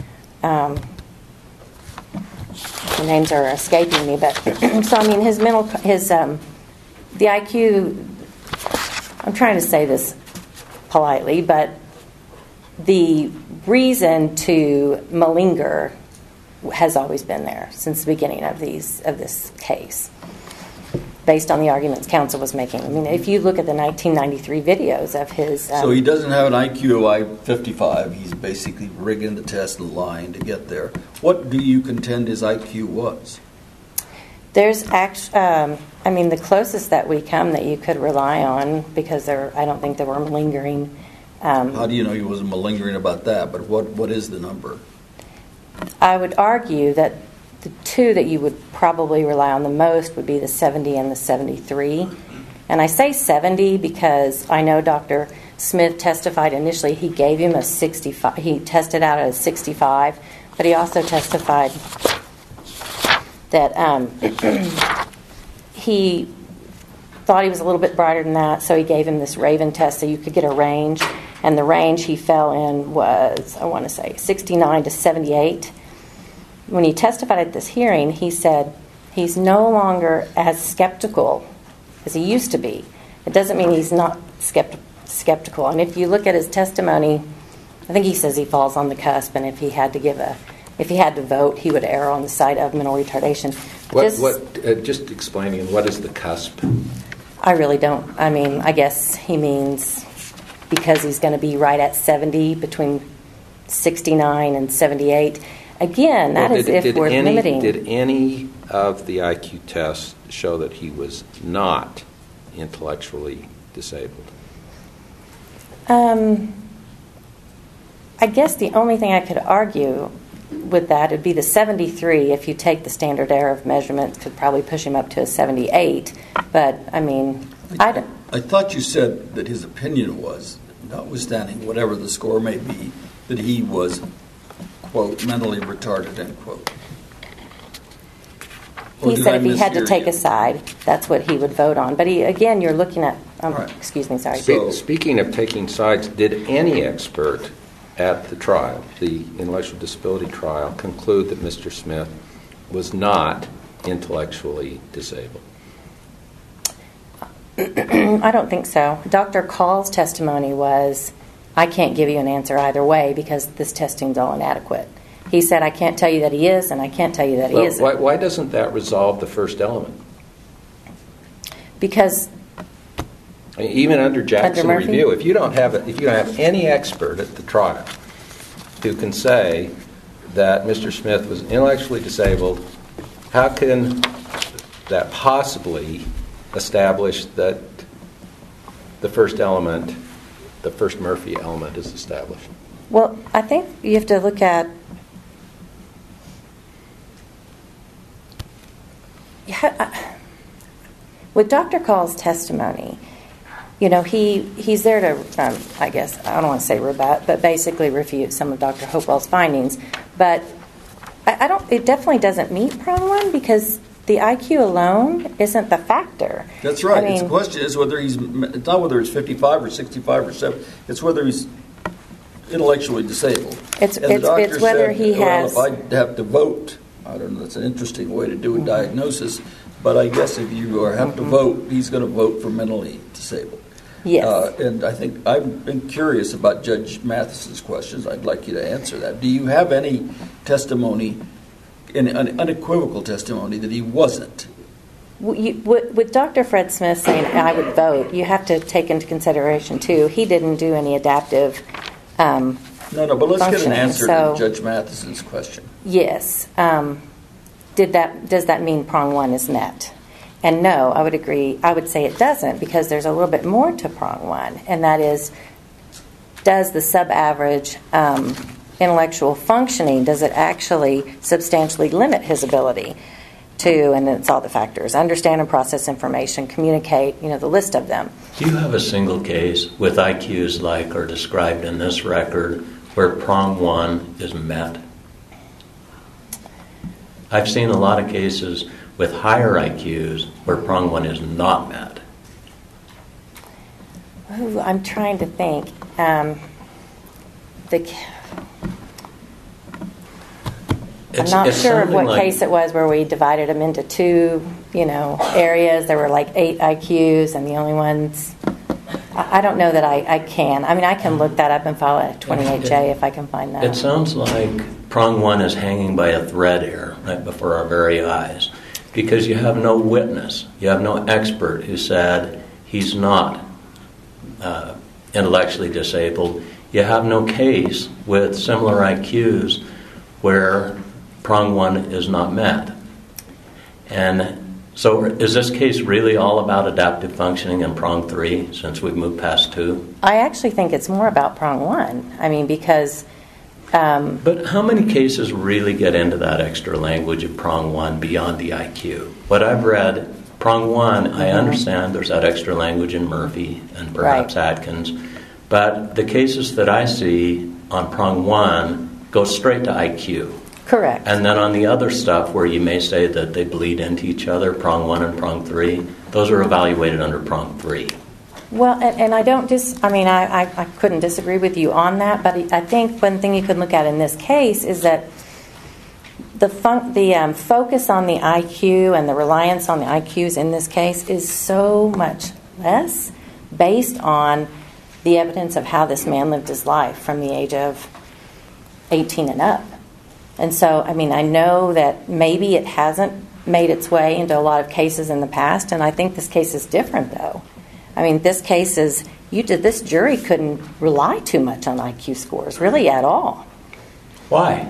the names are escaping me, but so the IQ, I'm trying to say this politely, but the reason to malinger has always been there since the beginning of this case, based on the arguments counsel was making. If you look at the 1993 videos of his... So he doesn't have an IQ of 55. He's basically rigging the test and lying to get there. What do you contend his IQ was? There's actually... the closest that we come that you could rely on, because I don't think there were malingering How do you know he wasn't malingering about that? But what is the number? I would argue that the two that you would probably rely on the most would be the 70 and the 73. And I say 70 because I know Dr. Smith testified initially he gave him a 65. He tested out at a 65, but he also testified that he thought he was a little bit brighter than that, so he gave him this Raven test so you could get a range. And the range he fell in was, I want to say, 69 to 78. When he testified at this hearing, he said he's no longer as skeptical as he used to be. It doesn't mean he's not skeptical. And if you look at his testimony, I think he says he falls on the cusp, and if he had to vote, he would err on the side of mental retardation. Just explaining, what is the cusp? I really don't. I mean, I guess he means because he's going to be right at 70, between 69 and 78. Again, that is if we're limiting. Did any of the IQ tests show that he was not intellectually disabled? I guess the only thing I could argue with that would be the 73. If you take the standard error of measurement, could probably push him up to a 78. But I mean, I thought you said that his opinion was, notwithstanding whatever the score may be, that he was, quote, mentally retarded, end quote. He said if he had to take a side, that's what he would vote on. But again, you're looking at. Right. Excuse me, sorry. Speaking of taking sides, did any expert at the trial, the intellectual disability trial, conclude that Mr. Smith was not intellectually disabled? I don't think so. Dr. Call's testimony was, I can't give you an answer either way because this testing's all inadequate. He said, I can't tell you that he is, and I can't tell you that he isn't. Why doesn't that resolve the first element? Because even under Jackson review, if you don't have any expert at the trial who can say that Mr. Smith was intellectually disabled, how can that possibly establish that the first element, the first Murphy element, is established? Well, I think you have to look at with Dr. Call's testimony. You know, he's there to, I guess, I don't want to say rebut, but basically refute some of Dr. Hopewell's findings. But it definitely doesn't meet prong one because the IQ alone isn't the factor. That's right. I mean, the question is whether it's not whether it's 55 or 65 or 7. It's whether he's intellectually disabled. It's whether he has. If I have to vote, I don't know. That's an interesting way to do a diagnosis. But I guess if you have to vote, he's going to vote for mentally disabled. Yes. And I think I've been curious about Judge Mathison's questions. I'd like you to answer that. Do you have any testimony, an unequivocal testimony, that he wasn't? With Dr. Fred Smith saying I would vote, you have to take into consideration, too, he didn't do any adaptive No, but let's get an answer to Judge Mathison's question. Yes. Does that mean prong one is met? And no, I would agree. I would say it doesn't because there's a little bit more to prong one, and that is, does the sub-average intellectual functioning, does it actually substantially limit his ability to, and it's all the factors, understand and process information, communicate, the list of them. Do you have a single case with IQs like are described in this record where prong one is met? I've seen a lot of cases with higher IQs where prong one is not met. Ooh, I'm trying to think. I'm not sure of what case it was where we divided them into two, areas. There were like 8 IQs, and the only ones. I don't know that I can. I mean, I can look that up and file a 28J if I can find that. It sounds like prong one is hanging by a thread here, right before our very eyes, because you have no witness, you have no expert who said he's not intellectually disabled. You have no case with similar IQs where prong one is not met. And So is this case really all about adaptive functioning in prong 3 since we've moved past 2? I actually think it's more about prong 1. I mean, because... but how many cases really get into that extra language of prong 1 beyond the IQ? What I've read, prong 1, I understand there's that extra language in Murphy and perhaps Atkins, but the cases that I see on prong 1 go straight to IQ. Correct. And then on the other stuff where you may say that they bleed into each other, prong 1 and prong 3, those are evaluated under prong 3. Well, and I don't I couldn't disagree with you on that, but I think one thing you could look at in this case is that the focus on the IQ and the reliance on the IQs in this case is so much less based on the evidence of how this man lived his life from the age of 18 and up. And so, I mean, I know that maybe it hasn't made its way into a lot of cases in the past, and I think this case is different, though. I mean, this case is, this jury couldn't rely too much on IQ scores, really at all. Why?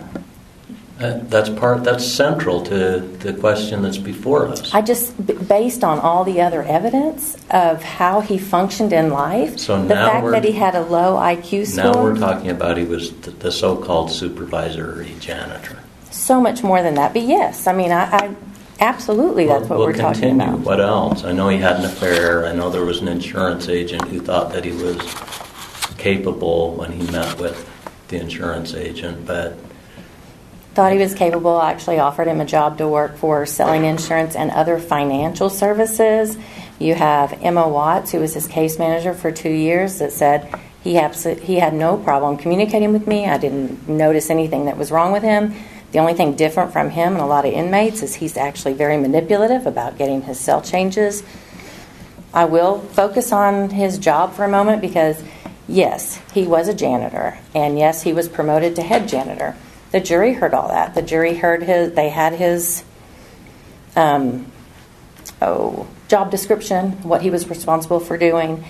That's central to the question that's before us. Based on all the other evidence of how he functioned in life, so the fact that he had a low IQ score. Now we're talking about he was the so-called supervisory janitor. So much more than that, but yes, I mean, I absolutely, that's what we're talking about. What else? I know he had an affair. I know there was an insurance agent who thought that he was capable when he met with the insurance agent, but... Thought he was capable, actually offered him a job to work for selling insurance and other financial services. You have Emma Watts, who was his case manager for 2 years, that said he had no problem communicating with me. I didn't notice anything that was wrong with him. The only thing different from him and a lot of inmates is he's actually very manipulative about getting his cell changes. I will focus on his job for a moment because, yes, he was a janitor, and yes, he was promoted to head janitor. The jury heard all that. The jury heard they had his job description, what he was responsible for doing.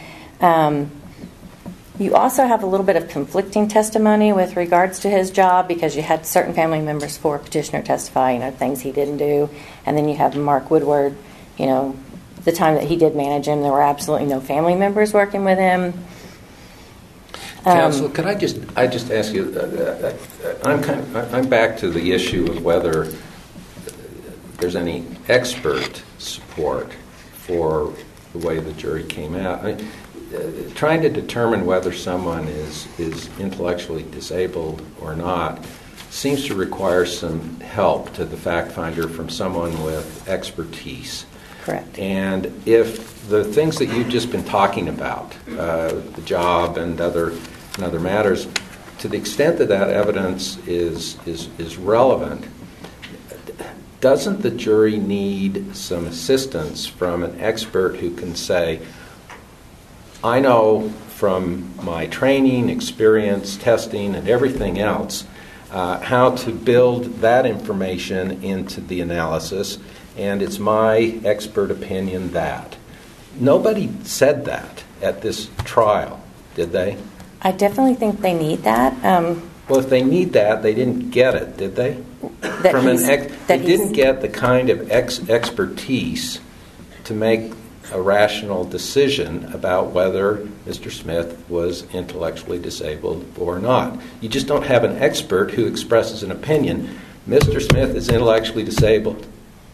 You also have a little bit of conflicting testimony with regards to his job because you had certain family members for petitioner testify, things he didn't do. And then you have Mark Woodward, the time that he did manage him, there were absolutely no family members working with him. Counsel, could I just ask you? I'm back to the issue of whether there's any expert support for the way the jury came out. Trying to determine whether someone is intellectually disabled or not seems to require some help to the fact finder from someone with expertise. Correct. And if the things that you've just been talking about, the job and other matters, to the extent that evidence is relevant, doesn't the jury need some assistance from an expert who can say, I know from my training, experience, testing, and everything else how to build that information into the analysis, and it's my expert opinion that. Nobody said that at this trial, did they? I definitely think they need that. Well, if they need that, they didn't get it, did they? They didn't get the kind of expertise to make a rational decision about whether Mr. Smith was intellectually disabled or not. You just don't have an expert who expresses an opinion. Mr. Smith is intellectually disabled.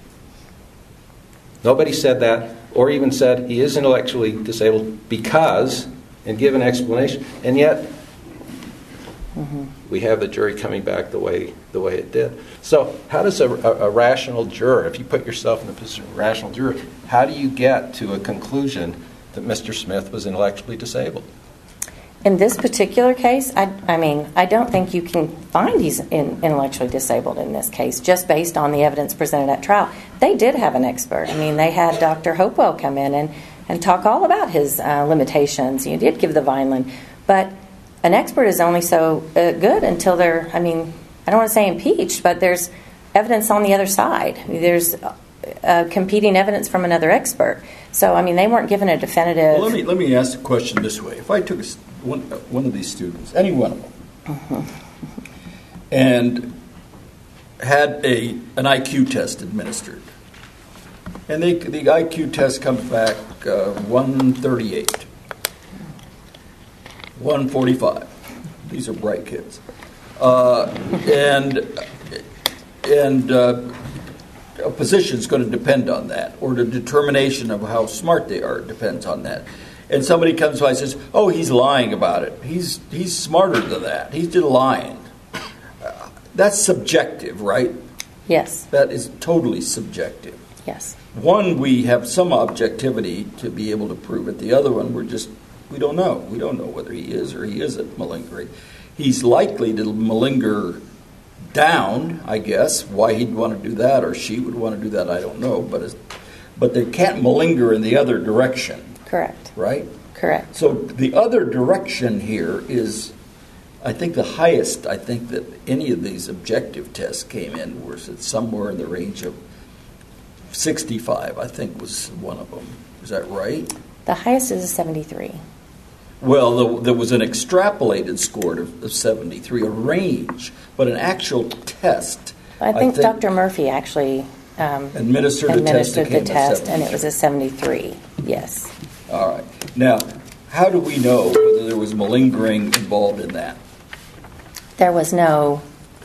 Nobody said that, or even said he is intellectually disabled because, and give an explanation. And yet, we have the jury coming back the way it did. So how does a rational juror, if you put yourself in the position of a rational juror, how do you get to a conclusion that Mr. Smith was intellectually disabled? In this particular case, I don't think you can find he's intellectually disabled in this case, just based on the evidence presented at trial. They did have an expert. They had Dr. Hopewell come in and talk all about his limitations. You did give the Vineland. But an expert is only so good until they're, I don't want to say impeached, but there's evidence on the other side. There's competing evidence from another expert. So, they weren't given a definitive... Well, let me ask the question this way. If I took one of these students, any one of them, and had an IQ test administered, And the IQ test comes back 138, 145. These are bright kids. And a position is going to depend on that, or the determination of how smart they are depends on that. And somebody comes by and says, "Oh, he's lying about it. He's smarter than that. He's just lying." That's subjective, right? Yes. That is totally subjective. Yes. One, we have some objectivity to be able to prove it. The other one, we don't know. We don't know whether he is or he isn't malingering. He's likely to malinger down, I guess. Why he'd want to do that, or she would want to do that, I don't know. But they can't malinger in the other direction. Correct. Right? Correct. So the other direction here is, I think the highest, I think that any of these objective tests came in was at somewhere in the range of 65, I think was one of them. Is that right? The highest is a 73. Well, there was an extrapolated score of 73, a range, but an actual test. I think Dr. Murphy actually administered the test, and it was a 73. Yes. All right. Now, how do we know whether there was malingering involved in that? There was no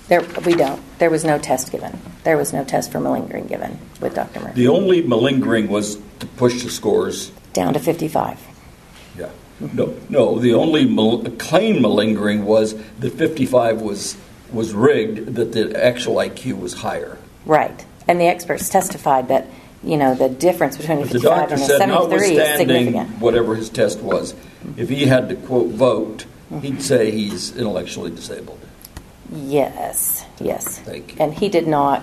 test given. There was no test for malingering given with Dr. Murphy. The only malingering was to push the scores down to 55. Yeah. No. The only claim malingering was that 55 was rigged, that the actual IQ was higher. Right. And the experts testified that, the difference between a 55 and a 73 is significant. Whatever his test was, if he had to, quote, vote, he'd say he's intellectually disabled. Yes. Thank you. And he did not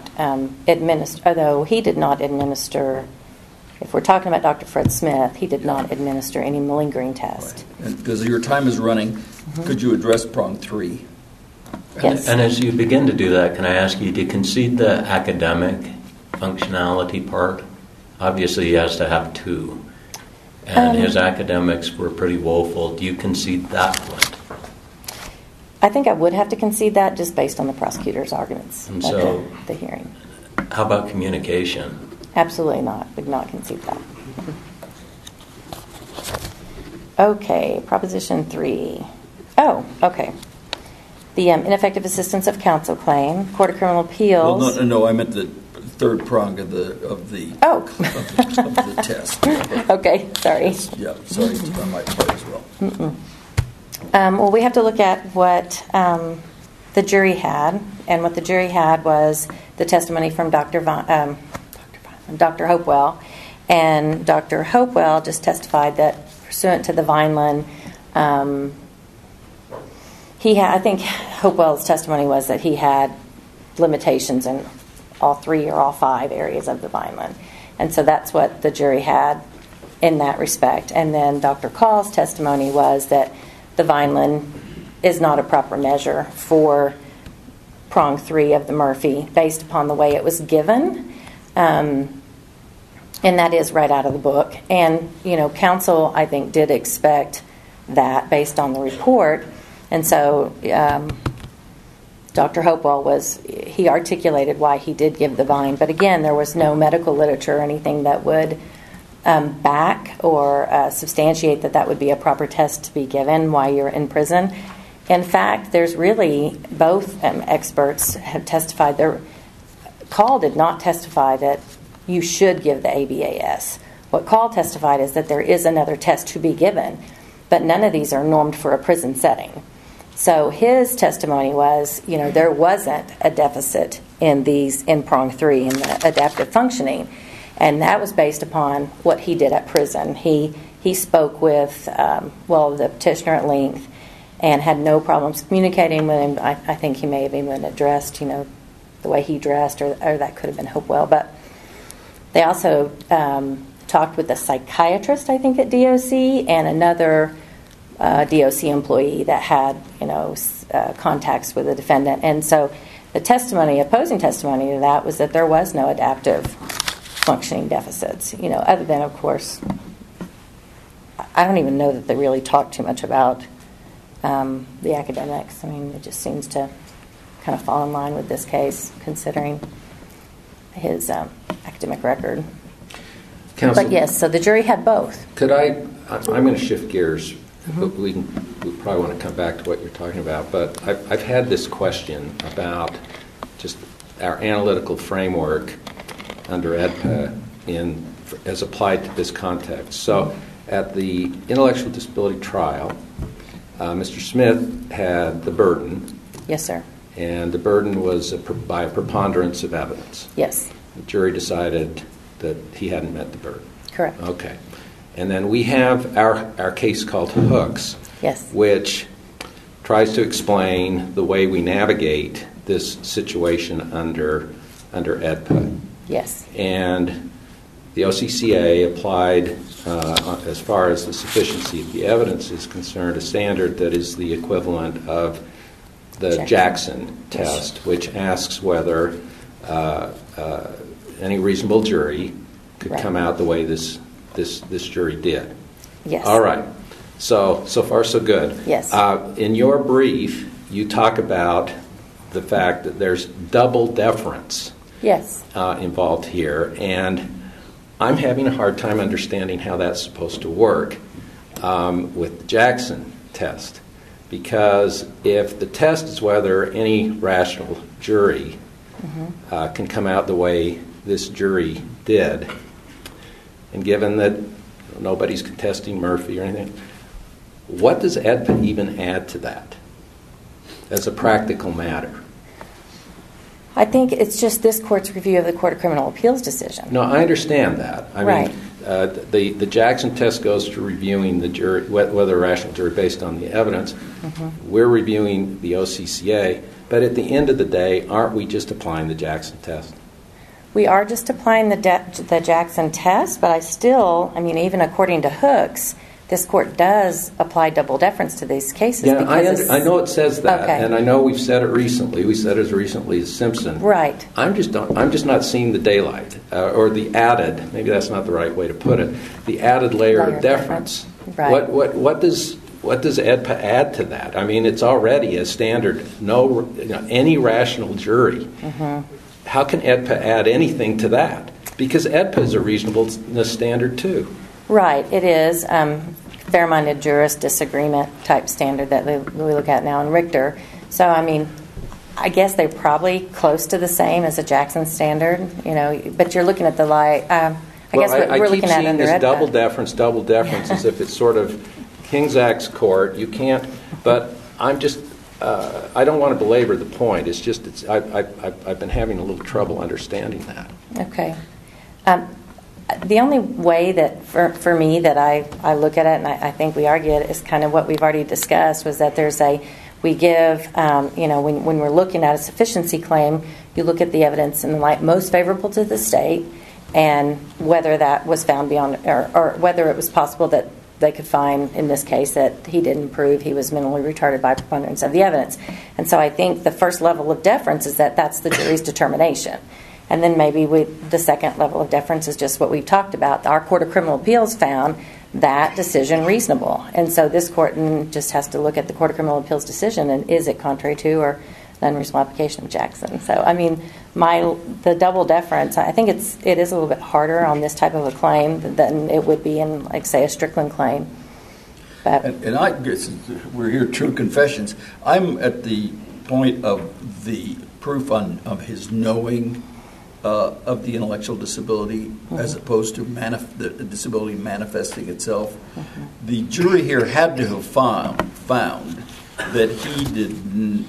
administer, if we're talking about Dr. Fred Smith, he did not administer any malingering test. Right. Because your time is running, could you address prong 3? Yes. And as you begin to do that, can I ask you to concede the academic functionality part? Obviously, he has to have 2. And his academics were pretty woeful. Do you concede that point? I think I would have to concede that just based on the prosecutor's arguments and at the hearing. How about communication? Absolutely not. Would not concede that. Okay, Proposition 3. Oh, okay. The ineffective assistance of counsel claim, Court of Criminal Appeals. Well, no, I meant the third prong of the test. Okay, sorry. Yeah, sorry, it's on my part as well. Well, we have to look at what the jury had, and what the jury had was the testimony from Dr. Hopewell, and Dr. Hopewell just testified that pursuant to the Vineland, I think Hopewell's testimony was that he had limitations in all 3 or all 5 areas of the Vineland, and so that's what the jury had in that respect. And then Dr. Call's testimony was that the Vineland is not a proper measure for prong 3 of the Murphy based upon the way it was given. And that is right out of the book. And, counsel, I think, did expect that based on the report. And so Dr. Hopewell he articulated why he did give the Vine. But again, there was no medical literature or anything that would back or substantiate that would be a proper test to be given while you're in prison. In fact, there's really both experts have testified. Call did not testify that you should give the ABAS. What Call testified is that there is another test to be given, but none of these are normed for a prison setting. So his testimony was, there wasn't a deficit in prong 3 in the adaptive functioning. And that was based upon what he did at prison. He spoke with, the petitioner at length and had no problems communicating with him. I think he may have even addressed, the way he dressed, or that could have been Hopewell. But they also talked with a psychiatrist, I think, at DOC, and another DOC employee that had, contacts with the defendant. And so the opposing testimony to that was that there was no adaptive functioning deficits, other than, of course, I don't even know that they really talked too much about the academics. I mean, it just seems to kind of fall in line with this case, considering his academic record. Counsel, But yes, so the jury had both. I'm going to shift gears. We probably want to come back to what you're talking about, but I've had this question about just our analytical framework under AEDPA as applied to this context. So at the intellectual disability trial, Mr. Smith had the burden. Yes, sir. And the burden was by a preponderance of evidence. Yes. The jury decided that he hadn't met the burden. Correct. Okay. And then we have our case called Hooks, Yes. which tries to explain the way we navigate this situation under AEDPA. Yes. And the OCCA applied, as far as the sufficiency of the evidence is concerned, a standard that is the equivalent of the Jackson test, which asks whether any reasonable jury could come out the way this jury did. Yes. All right. So far so good. Yes. In your brief, you talk about the fact that there's double deference Yes. involved here, and I'm having a hard time understanding how that's supposed to work with the Jackson test, because if the test is whether any rational jury can come out the way this jury did, and given that nobody's contesting Murphy or anything, what does AEDPA even add to that as a practical matter? I think it's just this court's review of the Court of Criminal Appeals decision. No, I understand that. I Right. mean, the Jackson test goes to reviewing the jury, whether a rational jury based on the evidence. We're reviewing the OCCA, but at the end of the day, aren't we just applying the Jackson test? We are just applying the Jackson test, but even according to Hooks, this court does apply double deference to these cases. Yeah, I know it says that, Okay. and I know we've said it recently. We said it as recently as Simpson. Right. I'm just not seeing the daylight, or the added. Maybe that's not the right way to put it. The added layer of deference. Right. What does AEDPA add to that? I mean, it's already a standard. Any rational jury. How can AEDPA add anything to that? Because AEDPA is a reasonableness standard too. Right, it is. Fair-minded jurist disagreement type standard that we look at now in Richter. So, I guess they're probably close to the same as a Jackson standard, but you're looking at the we're looking at under this AEDPA. double deference, as if it's sort of King's X court. You can't, but I'm just, I don't want to belabor the point. It's just, I've been having a little trouble understanding that. Okay. The only way that, for me, that I look at it, and I think we argue it, is kind of what we've already discussed, was that we give, when we're looking at a sufficiency claim, you look at the evidence in the light most favorable to the state, and whether that was found beyond, or whether it was possible that they could find, in this case, that he didn't prove he was mentally retarded by preponderance of the evidence. And so I think the first level of deference is that that's the jury's determination. And then maybe the second level of deference is just what we've talked about. Our Court of Criminal Appeals found that decision reasonable. And so this court just has to look at the Court of Criminal Appeals decision, and is it contrary to or an unreasonable application of Jackson? So, the double deference, I think it is a little bit harder on this type of a claim than it would be in, like, say, a Strickland claim. But, and I guess we're here, true confessions. I'm at the point of the proof of his knowing of the intellectual disability, as opposed to the disability manifesting itself. The jury here had to have found that he did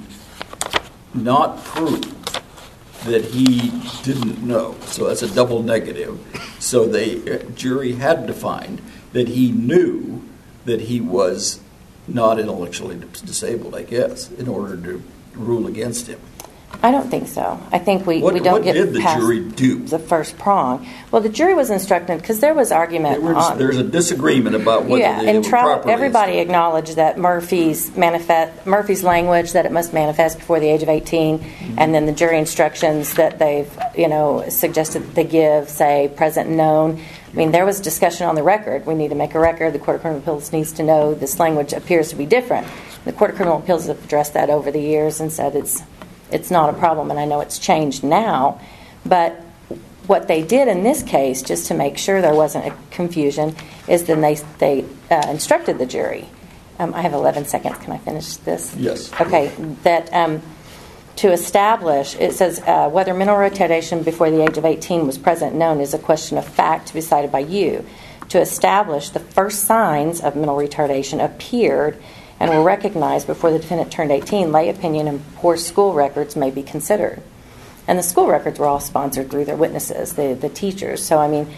not prove that he didn't know. So that's a double negative. So the jury had to find that he knew that he was not intellectually disabled, I guess, in order to rule against him. I don't think so. I think we don't what get did the past jury do? The first prong. Well, the jury was instructed, because there was argument on... There's a disagreement about whether they were properly... Everybody acknowledged that Murphy's language, that it must manifest before the age of 18, and then the jury instructions that they've suggested that they give, say, present and known. There was discussion on the record. We need to make a record. The Court of Criminal Appeals needs to know this language appears to be different. The Court of Criminal Appeals have addressed that over the years and said it's not a problem, and I know it's changed now. But what they did in this case, just to make sure there wasn't a confusion, is then they instructed the jury. I have 11 seconds. Can I finish this? Yes. Okay. That to establish, it says whether mental retardation before the age of 18 was present and known is a question of fact to be decided by you. To establish the first signs of mental retardation appeared and were recognized before the defendant turned 18, lay opinion and poor school records may be considered. And the school records were all sponsored through their witnesses, the teachers. So I mean,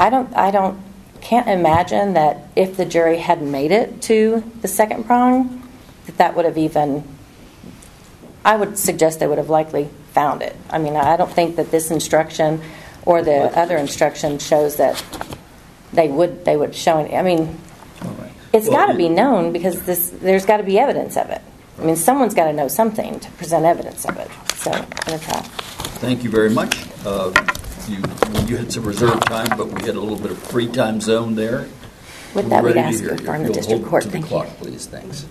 can't imagine that if the jury had made it to the second prong, that would have even. I would suggest they would have likely found it. I mean, I don't think that this instruction or the other instruction shows that they would show it. I mean, it's got to be known because there's got to be evidence of it. I mean, someone's got to know something to present evidence of it. So I'm going to try. Thank you very much. You had some reserve time, but we had a little bit of free time zone there. With that, we'd ask for in the district court. Thank you. Please, thanks.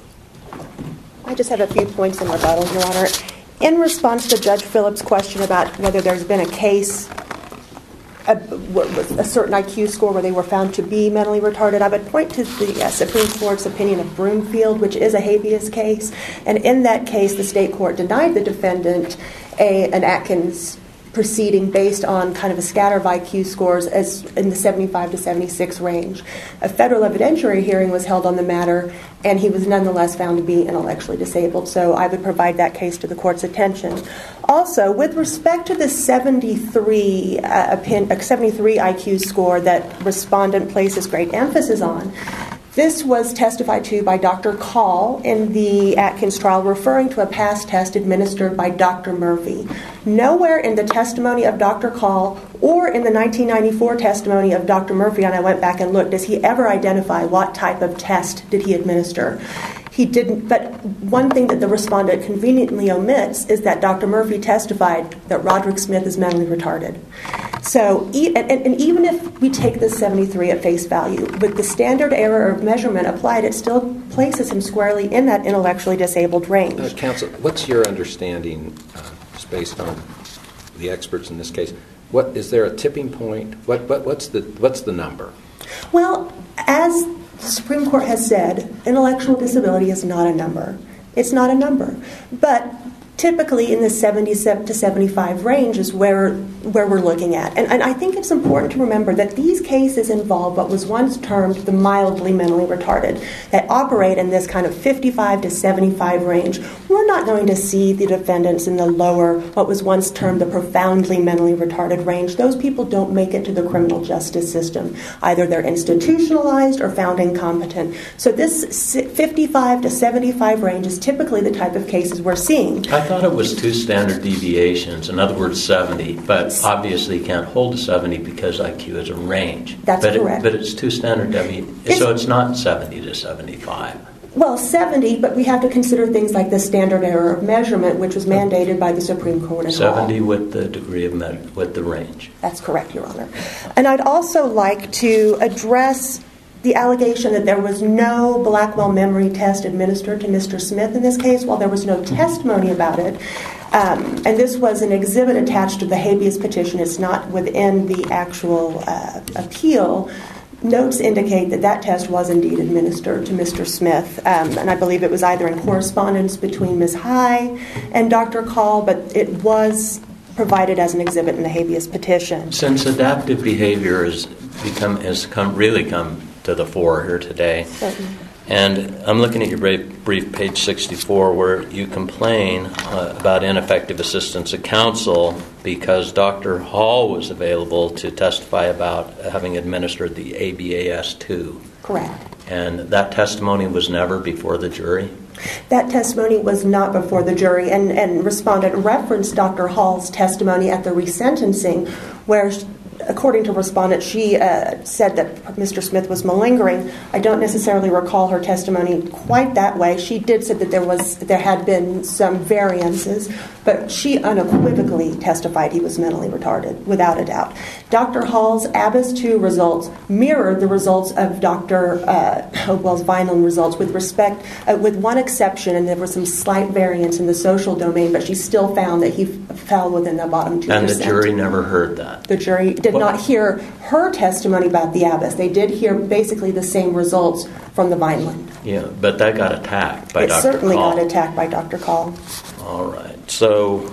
I just have a few points in rebuttal, Your Honor. In response to Judge Phillips' question about whether there's been a case with a certain IQ score where they were found to be mentally retarded, I would point to the Supreme Court's opinion of Broomfield, which is a habeas case. And in that case, the state court denied the defendant an Atkins proceeding based on kind of a scatter of IQ scores as in the 75 to 76 range. A federal evidentiary hearing was held on the matter, and he was nonetheless found to be intellectually disabled. So I would provide that case to the court's attention. Also, with respect to the 73 IQ score that respondent places great emphasis on, this was testified to by Dr. Call in the Atkins trial, referring to a past test administered by Dr. Murphy. Nowhere in the testimony of Dr. Call or in the 1994 testimony of Dr. Murphy, and I went back and looked, does he ever identify what type of test did he administer? He didn't, but one thing that the respondent conveniently omits is that Dr. Murphy testified that Roderick Smith is mentally retarded. So, and even if we take this 73 at face value, with the standard error of measurement applied, it still places him squarely in that intellectually disabled range. Counsel, what's your understanding, just based on the experts in this case? Is there a tipping point? What's the number? Well, as the Supreme Court has said, intellectual disability is not a number. It's not a number. But typically in the 77 to 75 range is where we're looking at. And I think it's important to remember that these cases involve what was once termed the mildly mentally retarded, that operate in this kind of 55 to 75 range. We're not going to see the defendants in the lower, what was once termed the profoundly mentally retarded range. Those people don't make it to the criminal justice system. Either they're institutionalized or found incompetent. So this 55 to 75 range is typically the type of cases we're seeing. I thought it was 2 standard deviations, in other words 70, but obviously can't hold to 70 because IQ is a range. That's correct. But it's 2 standard deviations, so it's not 70 to 75. Well, 70, but we have to consider things like the standard error of measurement, which was mandated by the Supreme Court in 70 law. with the degree of with the range. That's correct, Your Honor. And I'd also like to address the allegation that there was no Blackwell memory test administered to Mr. Smith in this case, while there was no testimony about it. And this was an exhibit attached to the habeas petition. It's not within the actual appeal. Notes indicate that that test was indeed administered to Mr. Smith. And I believe it was either in correspondence between Ms. High and Dr. Call, but it was provided as an exhibit in the habeas petition. Since adaptive behavior has really come to the fore here today. Certainly. And I'm looking at your brief, page 64, where you complain about ineffective assistance of counsel because Dr. Hall was available to testify about having administered the ABAS-2. Correct. And that testimony was never before the jury? That testimony was not before the jury, and respondent referenced Dr. Hall's testimony at the resentencing, where according to respondent, she said that Mr. Smith was malingering. I don't necessarily recall her testimony quite that way. She did say that there had been some variances, but she unequivocally testified he was mentally retarded, without a doubt. Dr. Hall's ABIS-2 results mirrored the results of Dr. Hopewell's Vineland results with respect, with one exception, and there was some slight variance in the social domain, but she still found that he fell within the bottom 2%. And the jury never heard that? The jury did not hear her testimony about the ABIS. They did hear basically the same results from the Vineland. Yeah, but that got attacked by Dr. Call. It certainly got attacked by Dr. Call. All right. So,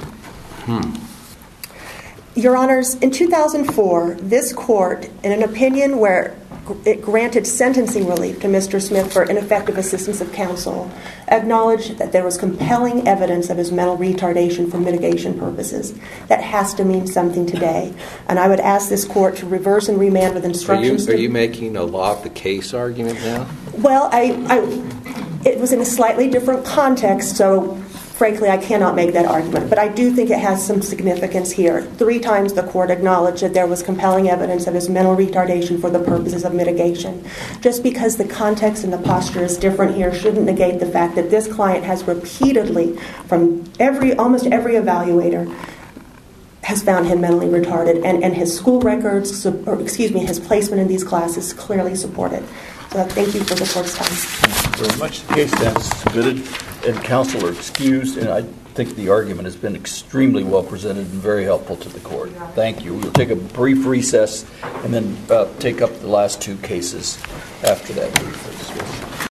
Your Honors, in 2004, this court, in an opinion where it granted sentencing relief to Mr. Smith for ineffective assistance of counsel, acknowledged that there was compelling evidence of his mental retardation for mitigation purposes. That has to mean something today. And I would ask this court to reverse and remand with instructions. Are you making a law of the case argument now? Well, it was in a slightly different context, so frankly, I cannot make that argument. But I do think it has some significance here. 3 times the court acknowledged that there was compelling evidence of his mental retardation for the purposes of mitigation. Just because the context and the posture is different here shouldn't negate the fact that this client has repeatedly, from almost every evaluator, has found him mentally retarded, and his school records, his placement in these classes clearly support it. So thank you for the court's time. Thank you very much. The case stands submitted, and counsel are excused, and I think the argument has been extremely well presented and very helpful to the court. Thank you. We'll take a brief recess and then take up the last 2 cases after that brief recess.